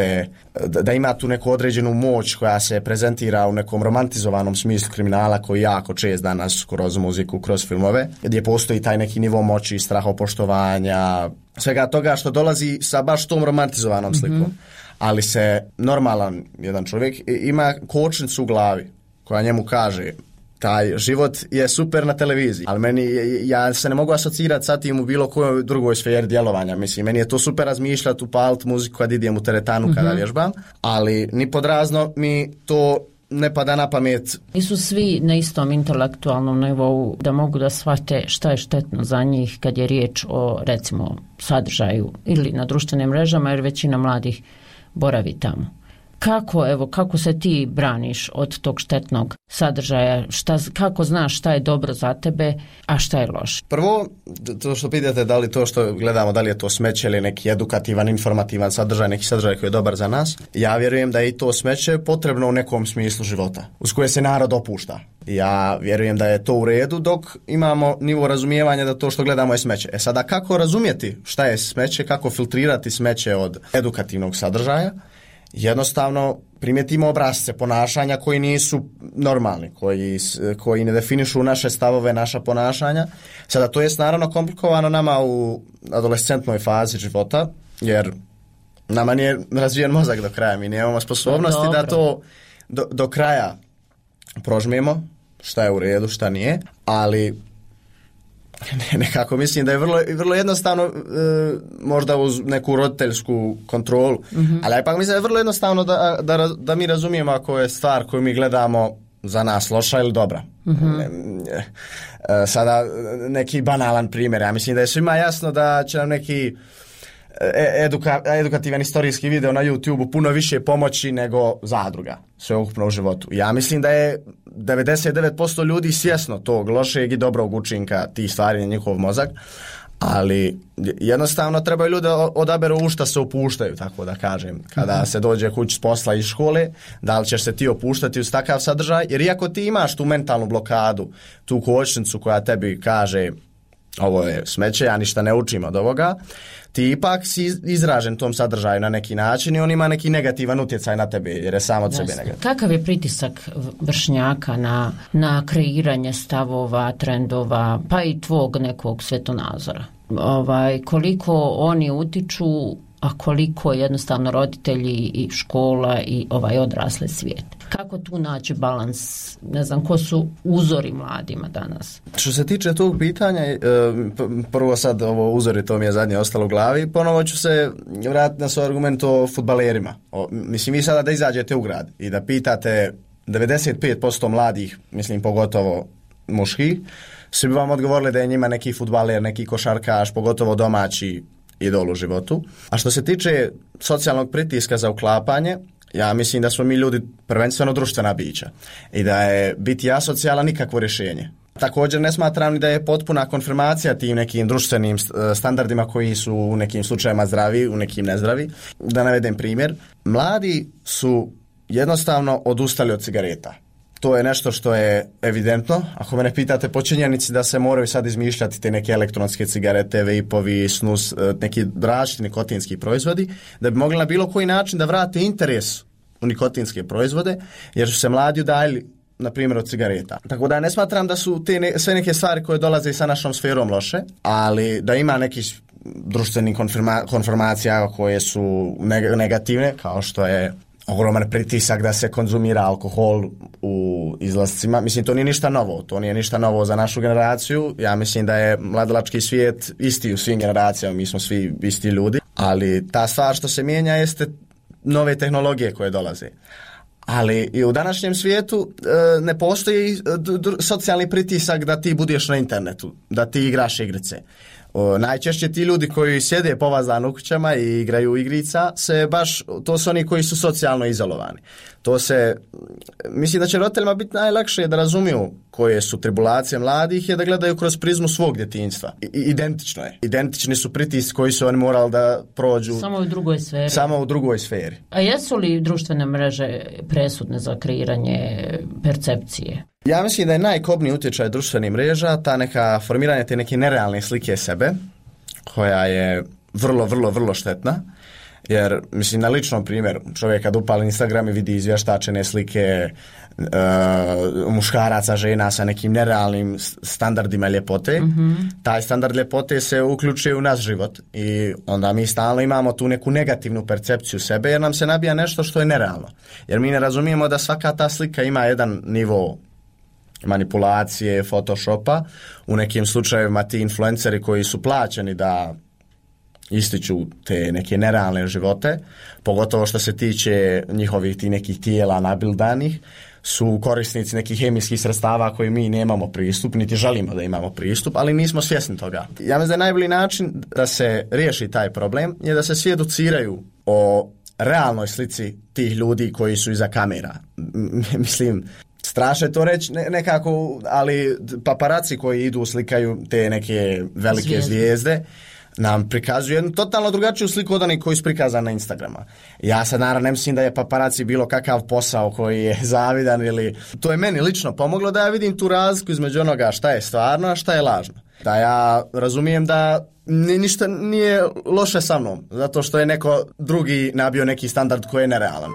da ima tu neku određenu moć koja se prezentira u nekom romantizovanom smislu kriminala koji jako čest danas kroz muziku, kroz filmove, gdje postoji taj neki nivo moći, strahopoštovanja, svega toga što dolazi sa baš tom romantizovanom slikom. Ali se normalan jedan čovjek ima kočnicu u glavi koja njemu kaže taj život je super na televiziji, ali ja se ne mogu asocirati sa tim u bilo kojoj drugoj sferi djelovanja. Mislim, meni je to super razmišljati, upaliti muziku kad idem u teretanu, kada vježbam, ali ni podrazno mi to ne pada na pamet. Nisu svi na istom intelektualnom nivou da mogu da shvate šta je štetno za njih kad je riječ o, recimo, sadržaju ili na društvenim mrežama, jer većina mladih boravi tamo. Kako se ti braniš od tog štetnog sadržaja? Kako znaš šta je dobro za tebe, a šta je loše? Prvo, to što pitate da li to što gledamo, da li je to smeće ili neki edukativan, informativan sadržaj, neki sadržaj koji je dobar za nas, ja vjerujem da je i to smeće potrebno u nekom smislu života, uz koje se narod opušta. Ja vjerujem da je to u redu dok imamo nivo razumijevanja da to što gledamo je smeće. Sada kako razumjeti šta je smeće, kako filtrirati smeće od edukativnog sadržaja? Jednostavno primijetimo obrasce ponašanja koji nisu normalni, koji ne definišu naše stavove, naša ponašanja. Sada to je naravno komplikovano nama u adolescentnoj fazi života, jer nama nije razvijen mozak do kraja, mi nemamo sposobnosti da to do kraja prožmijemo, šta je u redu, šta nije, ali nekako mislim da je vrlo jednostavno, možda uz neku roditeljsku kontrolu, ali ipak mislim da je vrlo jednostavno da mi razumijemo ako je stvar koju mi gledamo za nas loša ili dobra. Sada neki banalan primjer, ja mislim da je svima jasno da će nam neki edukativan istorijski video na YouTube-u puno više pomoći nego zadruga sveukupno u životu. Ja mislim da je 99% ljudi svjesno tog lošeg i dobrog učinka tih stvari na njihov mozak, ali jednostavno trebaju ljudi odaberu u šta se opuštaju, tako da kažem. Kada se dođe kući s posla iz škole, da li ćeš se ti opuštati uz takav sadržaj, jer iako ti imaš tu mentalnu blokadu, tu kočnicu koja tebi kaže ovo je smeće, ja ništa ne učim od ovoga, ti ipak si izražen tom sadržaju na neki način i on ima neki negativan utjecaj na tebe, jer je sam od sebe negativan. Kakav je pritisak vršnjaka na kreiranje stavova, trendova, pa i tvog nekog svetonazora? Koliko oni utiču, a koliko jednostavno roditelji i škola i odrasli svijet? Kako tu naći balans? Ne znam, ko su uzori mladima danas? Što se tiče tog pitanja, prvo sad ovo uzori, to mi je zadnje ostalo u glavi, ponovo ću se vratiti na svoj argument o fudbalerima. Mislim, vi sada da izađete u grad i da pitate 95% mladih, mislim pogotovo muških, svi bi vam odgovorili da je njima neki fudbaler, neki košarkaš, pogotovo domaći idol u životu. A što se tiče socijalnog pritiska za uklapanje, ja mislim da smo mi ljudi prvenstveno društvena bića i da je biti asocijalan nikakvo rješenje. Također ne smatram ni da je potpuna konfirmacija tim nekim društvenim standardima koji su u nekim slučajevima zdravi, u nekim nezdravi. Da navedem primjer, mladi su jednostavno odustali od cigareta. To je nešto što je evidentno. Ako me ne pitate po činjenici da se moraju sad izmišljati te neke elektronske cigarete, vejpovi, snus, neki različiti nikotinski proizvodi, da bi mogli na bilo koji način da vrate interes u nikotinske proizvode, jer su se mladi udaljili, na primjer, od cigareta. Tako da ne smatram da su sve neke stvari koje dolaze sa našom sferom loše, ali da ima nekih društvenih konformacija koje su negativne, kao što je ogroman pritisak da se konzumira alkohol u izlascima. Mislim, to nije ništa novo. To nije ništa novo za našu generaciju. Ja mislim da je mladalački svijet isti u svim generacijama. Mi smo svi isti ljudi. Ali ta stvar što se mijenja jeste nove tehnologije koje dolaze. Ali i u današnjem svijetu ne postoji socijalni pritisak da ti budeš na internetu, da ti igraš igrice. Najčešće ti ljudi koji sjede povazani u kućama i igraju igrica, to su oni koji su socijalno izolovani. Mislim da će roditeljima biti najlakše da razumiju koje su tribulacije mladih, je da gledaju kroz prizmu svog djetinjstva. Identično je. Identični su pritisci koji su oni morali da prođu samo u drugoj sferi. A jesu li društvene mreže presudne za kreiranje percepcije? Ja mislim da je najkobniji utjecaj društvenih mreža ta neka formiranje te neke nerealne slike sebe, koja je vrlo, vrlo, vrlo štetna. Jer, mislim, na ličnom primjeru, čovjek kad upali Instagram i vidi izvještačene slike muškaraca, žena sa nekim nerealnim standardima ljepote, taj standard ljepote se uključuje u naš život i onda mi stalno imamo tu neku negativnu percepciju sebe jer nam se nabija nešto što je nerealno. Jer mi ne razumijemo da svaka ta slika ima jedan nivo manipulacije, photoshopa. U nekim slučajevima ti influenceri koji su plaćeni da ističu te neke nerealne živote, pogotovo što se tiče njihovih ti nekih tijela nabildanih, su korisnici nekih hemijskih sredstava koji mi nemamo pristup, niti želimo da imamo pristup, ali nismo svjesni toga. Ja mislim da je najbolji način da se riješi taj problem je da se svi educiraju o realnoj slici tih ljudi koji su iza kamera. Mislim, strašno to reći nekako, ali paparaci koji idu slikaju te neke velike zvijezde nam prikazuju jednu totalno drugačiju sliku od onih koji su prikazani na Instagrama. Ja sad naravno ne mislim da je paparaci bilo kakav posao koji je zavidan ili... To je meni lično pomoglo da ja vidim tu razliku između onoga šta je stvarno, a šta je lažno. Da ja razumijem da ništa nije loše sa mnom, zato što je neko drugi nabio neki standard koji je nerealan.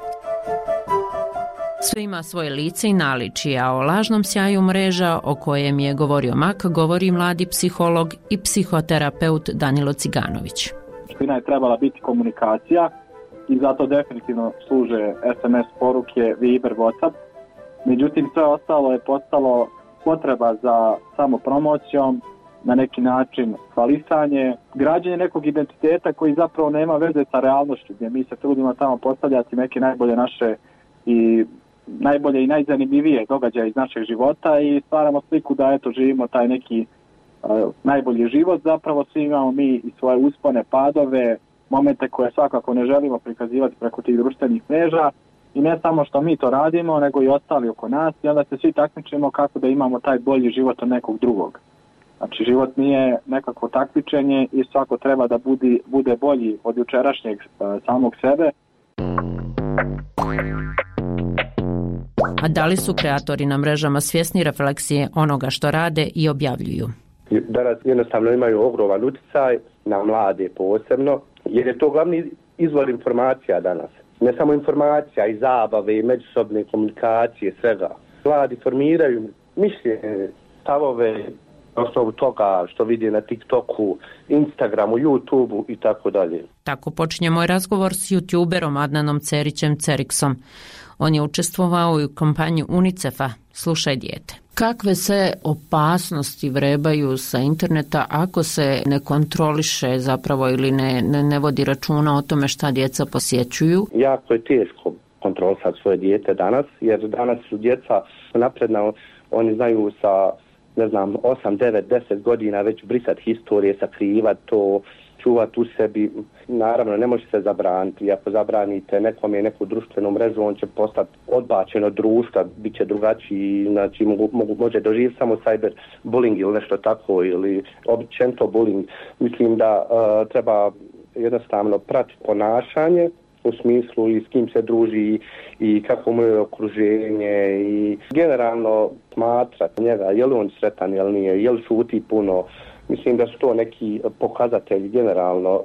Sve ima svoje lice i naličje, a o lažnom sjaju mreža o kojem je govorio Mak govori mladi psiholog i psihoterapeut Danilo Ciganović. Suština je trebala biti komunikacija i zato definitivno služe SMS poruke, Viber, WhatsApp. Međutim, sve ostalo je postalo potreba za samopromocijom, na neki način hvalisanje, građenje nekog identiteta koji zapravo nema veze sa realnošću, gdje mi se trudimo tamo postavljati neke najbolje naše i najbolje i najzanimljivije događaje iz našeg života i stvaramo sliku da eto živimo taj neki najbolji život. Zapravo svi imamo mi i svoje uspone, padove, momente koje svakako ne želimo prikazivati preko tih društvenih mreža i ne samo što mi to radimo, nego i ostali oko nas i onda se svi takmičimo kako da imamo taj bolji život od nekog drugog. Znači život nije nekako takmičenje i svako treba da bude bolji od jučerašnjeg samog sebe. A da li su kreatori na mrežama svjesni refleksije onoga što rade i objavljuju? Danas jednostavno imaju ogroman utjecaj na mlade posebno, jer je to glavni izvor informacija danas. Ne samo informacija i zabave i međusobne komunikacije, svega. Mladi formiraju mišljenje, stavove, na osnovu toga što vidi na TikToku, Instagramu, YouTubeu i tako dalje. Tako počinje moj razgovor s youtuberom Adnanom Cerićem Ceriksom. On je učestvovao i u kampanji UNICEF-a Slušaj dijete. Kakve se opasnosti vrebaju sa interneta ako se ne kontroliše zapravo ili ne vodi računa o tome šta djeca posjećuju? Jako je teško kontrolisati svoje dijete danas, jer danas su djeca napredna, oni znaju sa 8, 9, 10 godina već brisati historije, sakrivati to, čuvati u sebi. Naravno, ne može se zabraniti. Ako zabranite nekome neku društvenu mrežu, on će postati odbačen od društva, bit će drugačiji, znači može doživjeti samo cyberbullying ili nešto tako, ili općenito bullying. Mislim da treba jednostavno pratiti ponašanje, u smislu i s kim se druži i kako mu je okruženje i generalno smatrati njega, je li on sretan, je li nije, je li šuti puno. Mislim da su to neki pokazatelji generalno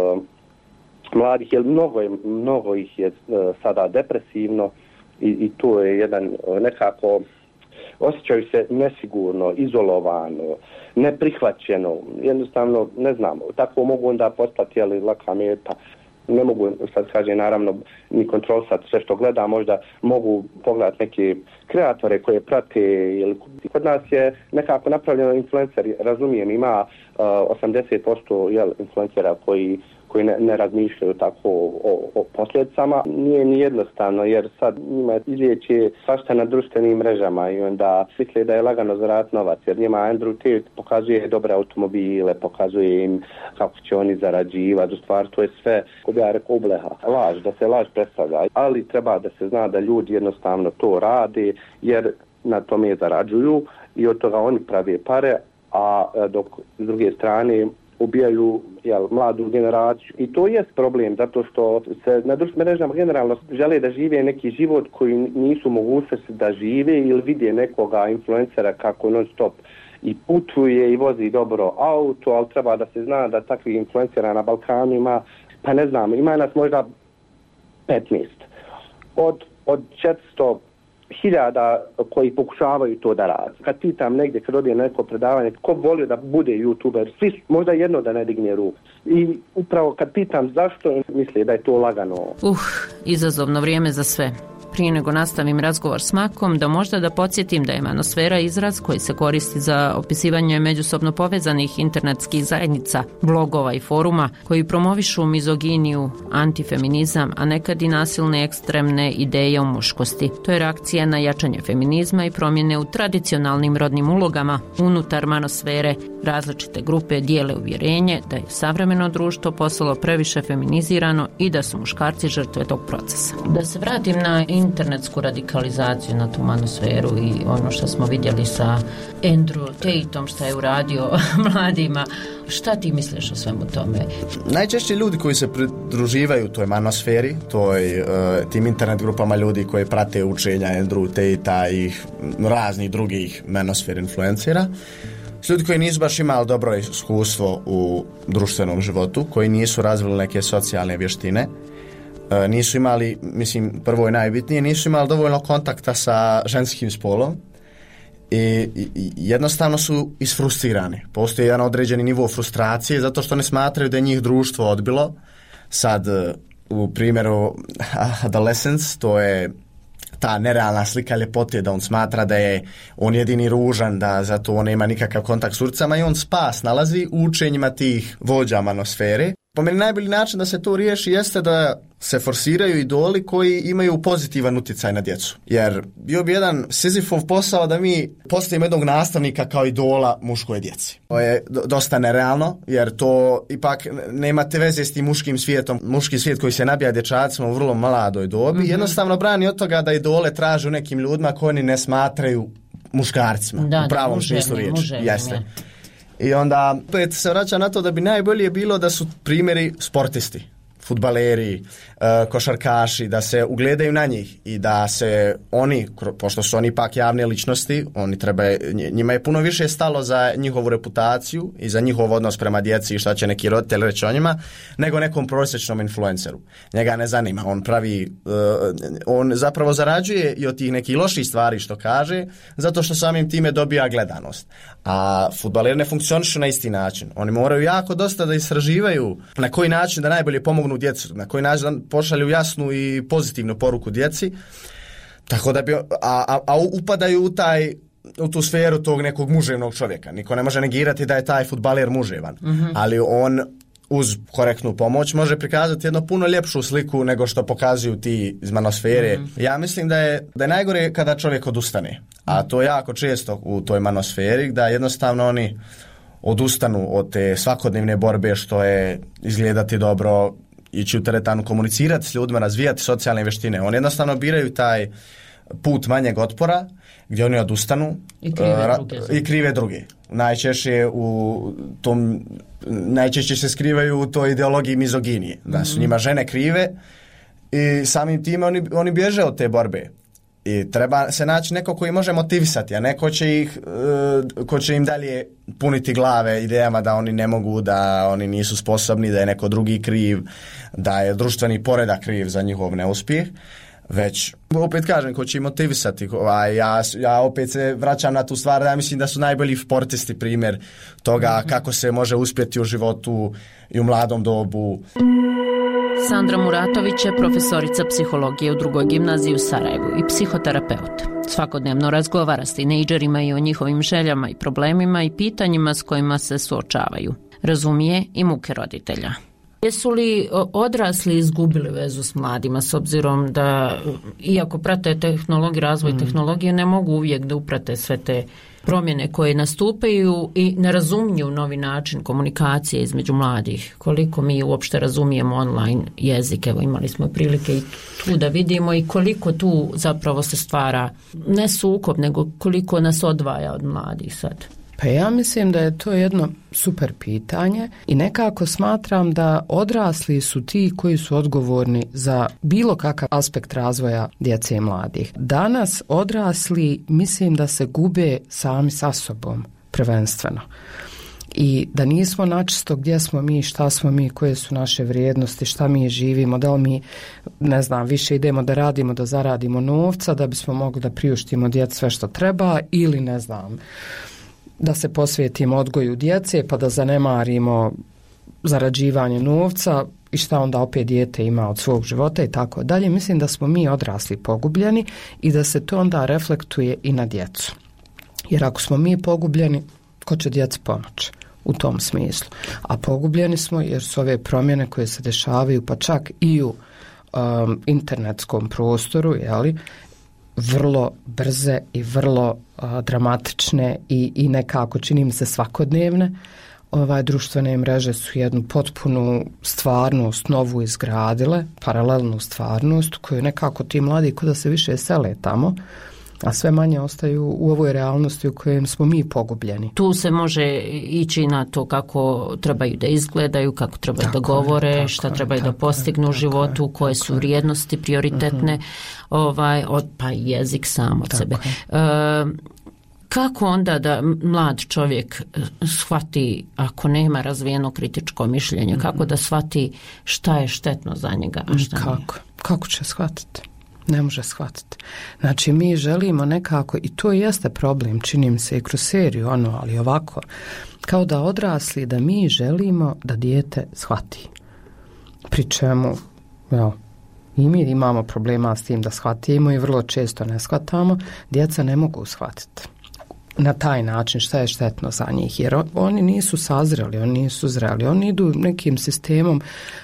mladih, jer mnogo ih je sada depresivno i to je jedan nekako, osjećaju se nesigurno, izolovano, neprihvaćeno, jednostavno ne znam, tako mogu onda postati laka meta. Ne mogu, sad kaže, naravno, ni kontrolisati sve što gleda, možda mogu pogledati neke kreatore koje prate. Kod nas je nekako napravljeno influenceri, razumijem, ima 80% influencera koji ne razmišljaju tako o posljedicama. Nije ni jednostavno, jer sad njima izlijeće svašta na društvenim mrežama i onda misle da je lagano zaraditi novac, jer njima Andrew Tate pokazuje dobre automobile, pokazuje im kako će oni zarađivati. U stvari to je sve, ko bi ja rekao, ubleha, laž, da se laž predstavlja. Ali treba da se zna da ljudi jednostavno to rade, jer na tome zarađuju i od toga oni prave pare, a dok s druge strane ubijaju mladu generaciju. I to je problem, zato što se na društvenim mrežama generalno žele da žive neki život koji nisu mogućnosti da žive ili vide nekoga influencera kako non stop i putuje i vozi dobro auto, ali treba da se zna da takvih influencera na Balkanu ima, pa ne znam, ima nas možda 15. Od 400.000 koji pokušavaju to da rade. Kad pitam negdje, kad odijem neko predavanje, ko volio da bude youtuber, svi možda jedno da ne digne ruku. I upravo kad pitam zašto, misle da je to lagano. Izazovno vrijeme za sve. prije nego nastavim razgovor s Makom, da podsjetim da je manosfera izraz koji se koristi za opisivanje međusobno povezanih internetskih zajednica, blogova i foruma koji promovišu mizoginiju, antifeminizam, a nekad i nasilne ekstremne ideje o muškosti. To je reakcija na jačanje feminizma i promjene u tradicionalnim rodnim ulogama. Unutar manosfere različite grupe dijele uvjerenje da je savremeno društvo postalo previše feminizirano i da su muškarci žrtve tog procesa. Da se vratim na internetsku radikalizaciju, na tu manosferu i ono što smo vidjeli sa Andrew Tateom što je uradio mladima. Šta ti misliš o svemu tome? Najčešće ljudi koji se pridruživaju toj manosferi, tim internet grupama ljudi koji prate učenja Andrew Tatea i raznih drugih manosfer influencera, ljudi koji nisu baš imali dobro iskustvo u društvenom životu, koji nisu razvili neke socijalne vještine, nisu imali, prvo i najbitnije, nisu imali dovoljno kontakta sa ženskim spolom i jednostavno su isfrustrirani. Postoji jedan određeni nivo frustracije zato što ne smatraju da je njih društvo odbilo. Sad, u primjeru adolescence, to je ta nerealna slika ljepote, da on smatra da je on jedini ružan, da zato on nema nikakav kontakt s urcama i on spas nalazi u učenjima tih vođa manosfere. Po meni najbolji način da se to riješi jeste da se forsiraju idoli koji imaju pozitivan utjecaj na djecu. Jer bio bi jedan Sizifov posao da mi postavimo jednog nastavnika kao idola muškoj djeci. To je dosta nerealno, jer to ipak nemate veze s tim muškim svijetom. Muški svijet koji se nabija dječacima u vrlo mladoj dobi, jednostavno brani od toga da idole traže u nekim ljudima koji oni ne smatraju muškarcima. U pravom smislu riječi. Jeste. I onda opet se vraća na to da bi najbolje bilo da su primjeri sportisti, fudbaleri, košarkaši, da se ugledaju na njih i da se oni, pošto su oni pak javne ličnosti, njima je puno više stalo za njihovu reputaciju i za njihov odnos prema djeci i šta će neki roditelj reći o njima, nego nekom prosječnom influenceru. Njega ne zanima, on zapravo zarađuje i od tih nekih loših stvari što kaže, zato što samim time dobija gledanost. A fudbaleri ne funkcionišu na isti način. Oni moraju jako dosta da istraživaju na koji način da najbolje pomognu djecu, na koji način da pošalju jasnu i pozitivnu poruku djeci, tako da upadaju u tu sferu tog nekog muževnog čovjeka. Niko ne može negirati da je taj fudbaler muževan, ali on uz korektnu pomoć može prikazati jednu puno ljepšu sliku nego što pokazuju ti iz manosfere. Ja mislim da je najgore kada čovjek odustane, a to je jako često u toj manosferi, da jednostavno oni odustanu od te svakodnevne borbe što je izgledati dobro, ići u teretanu, komunicirati s ljudima, razvijati socijalne vještine. Oni jednostavno biraju taj put manjeg otpora gdje oni odustanu i krive druge. Najčešće se skrivaju u toj ideologiji mizoginije, da su njima žene krive i samim time oni bježe od te borbe. I treba se naći neko koji može motivisati, a neko ko će im dalje puniti glave idejama da oni ne mogu, da oni nisu sposobni, da je neko drugi kriv, da je društveni poredak kriv za njihov neuspjeh. Već, opet kažem, ko će im motivisati. Ja opet se vraćam na tu stvar da ja mislim da su najbolji sportisti primjer toga kako se može uspjeti u životu i u mladom dobu. Sandra Muratović je profesorica psihologije u drugoj gimnaziji u Sarajevu i psihoterapeut. Svakodnevno razgovara s tinejdžerima i o njihovim željama i problemima i pitanjima s kojima se suočavaju. Razumije i muke roditelja. Jesu li odrasli izgubili vezu s mladima s obzirom da, iako prate razvoj tehnologije, ne mogu uvijek da uprate sve te promjene koje nastupaju i ne razumiju novi način komunikacije između mladih? Koliko mi uopšte razumijemo online jezik? Evo, imali smo prilike i tu da vidimo i koliko tu zapravo se stvara ne sukob, nego koliko nas odvaja od mladih sad. Pa ja mislim da je to jedno super pitanje i nekako smatram da odrasli su ti koji su odgovorni za bilo kakav aspekt razvoja djece i mladih. Danas odrasli mislim da se gube sami sa sobom prvenstveno. I da nismo načisto gdje smo mi, šta smo mi, koje su naše vrijednosti, šta mi živimo, da li mi, više idemo da radimo, da zaradimo novca, da bismo mogli da priuštimo djeci sve što treba ili da se posvetimo odgoju djece pa da zanemarimo zarađivanje novca i šta onda opet dijete ima od svog života i tako dalje. Mislim da smo mi odrasli pogubljeni i da se to onda reflektuje i na djecu. Jer ako smo mi pogubljeni, ko će djeci pomoći u tom smislu? A pogubljeni smo jer su ove promjene koje se dešavaju, pa čak i u internetskom prostoru, jeli, vrlo brze i vrlo dramatične i nekako čini mi se svakodnevne. Društvene mreže su jednu potpunu stvarnost novu izgradile, paralelnu stvarnost koju nekako ti mladi ko da se više sele tamo, a sve manje ostaju u ovoj realnosti u kojoj smo mi pogubljeni. Tu se može ići na to kako trebaju da izgledaju, kako trebaju da govore, šta trebaju da postignu u životu, koje su vrijednosti prioritetne, pa jezik sam od sebe. Kako onda da mlad čovjek shvati, ako nema razvijeno kritičko mišljenje, kako da shvati šta je štetno za njega, a šta nije? Kako će shvatiti? Ne može shvatiti. Znači, mi želimo nekako, i to jeste problem, čini mi se i kroz seriju, ali ovako, kao da odrasli, da mi želimo da dijete shvati. Pri čemu, i mi imamo problema s tim da shvatimo i vrlo često ne shvatamo, djeca ne mogu shvatiti na taj način šta je štetno za njih, jer oni nisu sazreli, oni nisu zreli, oni idu nekim sistemom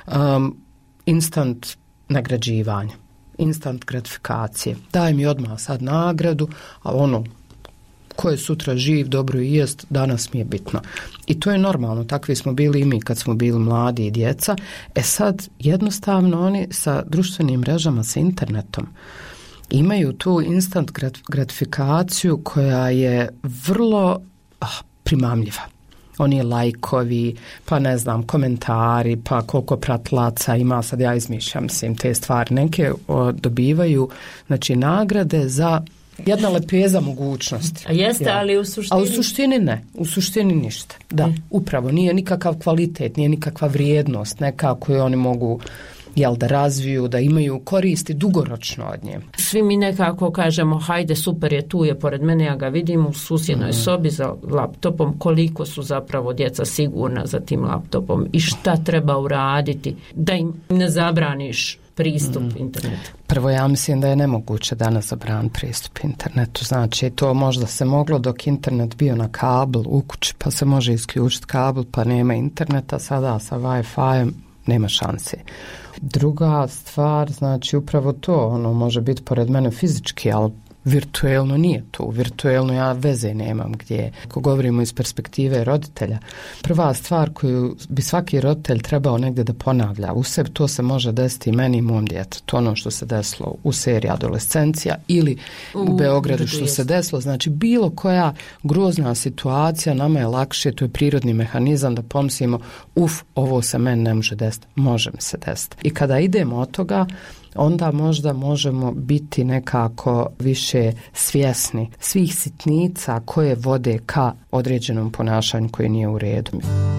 instant nagrađivanja, instant gratifikacije. Daj mi odmah sad nagradu, a ko je sutra živ, dobro i jest, danas mi je bitno. I to je normalno, takvi smo bili i mi kad smo bili mladi i djeca. Sad jednostavno oni sa društvenim mrežama, sa internetom, imaju tu instant gratifikaciju koja je vrlo primamljiva. Oni lajkovi, pa ne znam, komentari, pa koliko pratilaca ima, sad ja izmišljam te stvari. Neke dobivaju, znači, nagrade za jedna lepeza mogućnosti. A jeste, ali u suštini? A u suštini ne, u suštini ništa. Da, upravo, nije nikakav kvalitet, nije nikakva vrijednost neka koju oni mogu da razviju, da imaju koristi dugoročno od nje. Svi mi nekako kažemo, hajde, super je, tu je pored mene, ja ga vidim u susjednoj sobi za laptopom, koliko su zapravo djeca sigurna za tim laptopom i šta treba uraditi da im ne zabraniš pristup internetu. Prvo, ja mislim da je nemoguće danas zabraniti pristup internetu. Znači, to možda se moglo dok internet bio na kabel u kući, pa se može isključiti kabel, pa nema interneta, sada sa Wi-Fi nema šanse. Druga stvar, znači upravo to, može biti pored mene fizički, ali virtuelno nije tu. Virtuelno ja veze nemam gdje. Ako govorimo iz perspektive roditelja, prva stvar koju bi svaki roditelj trebao negdje da ponavlja u sebi, to se može desiti i meni i mom djetetu. Ono što se desilo u seriji Adolescencija ili u Beogradu što se desilo. Znači bilo koja grozna situacija, nama je lakše, to je prirodni mehanizam da pomislimo, ovo se meni ne može desiti, može mi se desiti. I kada idemo od toga, onda možda možemo biti nekako više svjesni svih sitnica koje vode ka određenom ponašanju koje nije u redu.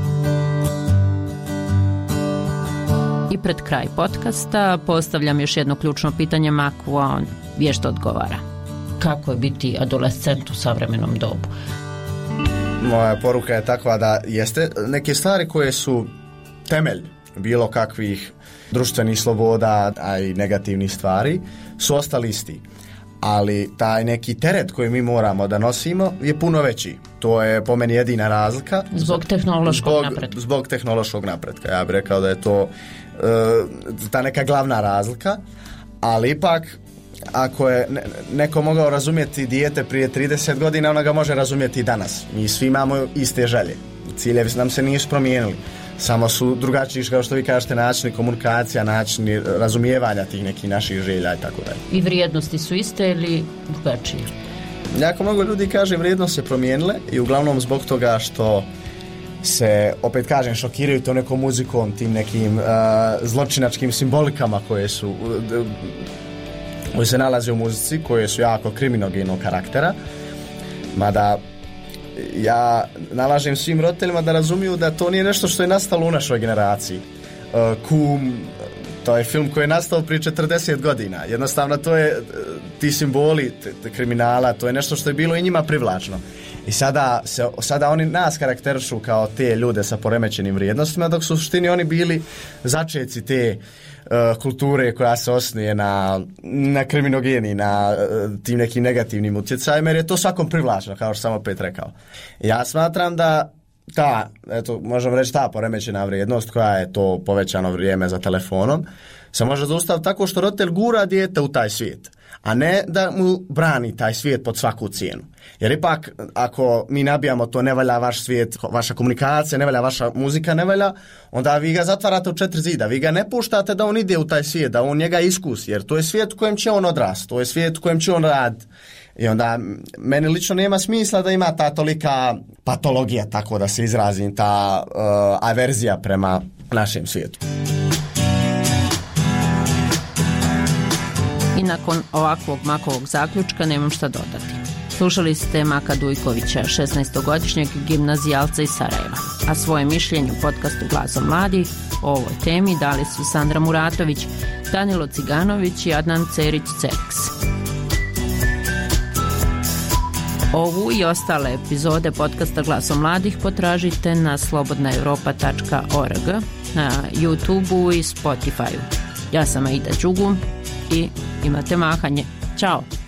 I pred kraj podcasta postavljam još jedno ključno pitanje Maku, a on vješto odgovara. Kako je biti adolescent u savremenom dobu? Moja poruka je takva da jeste neke stvari koje su temelj bilo kakvih društvenih sloboda, a i negativnih stvari, su ostali isti. Ali taj neki teret koji mi moramo da nosimo je puno veći. To je po meni jedina razlika. Zbog tehnološkog napretka. Zbog tehnološkog napretka. Ja bih rekao da je to ta neka glavna razlika. Ali ipak, ako je neko mogao razumjeti dijete prije 30 godina, ona ga može razumjeti i danas. Mi svi imamo iste želje. Ciljevi nam se nisu promijenili. Samo su drugačiji, kao što vi kažete, načini komunikacija, načini razumijevanja tih nekih naših želja i tako dalje. I vrijednosti su iste ili drugačije? Jako mnogo ljudi kaže vrijednosti se promijenile i uglavnom zbog toga što se, opet kažem, šokiraju to nekom muzikom, tim nekim zločinačkim simbolikama koje se nalaze u muzici, koje su jako kriminogenog karaktera. Mada ja nalažem svim roditeljima da razumiju da to nije nešto što je nastalo u našoj generaciji. Kum, To je film koji je nastao prije 40 godina. Jednostavno to je, ti simboli kriminala, to je nešto što je bilo i njima privlačno. I sada oni nas karakterišu kao te ljude sa poremećenim vrijednostima, dok su u suštini oni bili začeci te kulture koja se osnuje na kriminogeni, na tim nekim negativnim utjecajima, jer je to svakom privlačno, kao što sam opet rekao. Ja smatram da možemo reći ta poremećena vrijednost koja je to povećano vrijeme za telefonom se može zaustaviti tako što roditelj gura dijete u taj svijet, a ne da mu brani taj svijet pod svaku cijenu. Jer ipak ako mi nabijamo to ne valja vaš svijet, vaša komunikacija ne valja, vaša muzika ne valja, onda vi ga zatvarate u 4 zida, vi ga ne puštate da on ide u taj svijet, da on njega iskusi, jer to je svijet u kojem će on odrasti, to je svijet u kojem će on raditi. I onda meni lično nema smisla da ima ta tolika patologija, tako da se izrazim, ta averzija prema našem svijetu. I nakon ovakvog Makovog zaključka nemam šta dodati. Slušali ste Maka Dujkovića, 16-godišnjeg gimnazijalca iz Sarajeva, a svoje mišljenje u podcastu Glasom mladih o ovoj temi dali su Sandra Muratović, Danilo Ciganović i Adnan Cerić-Cerks. Ovu i ostale epizode podcasta Glasom mladih potražite na slobodnaevropa.org, na YouTubeu i Spotifyu. Ja sam Aida Đugu i imate mahanje. Ćao!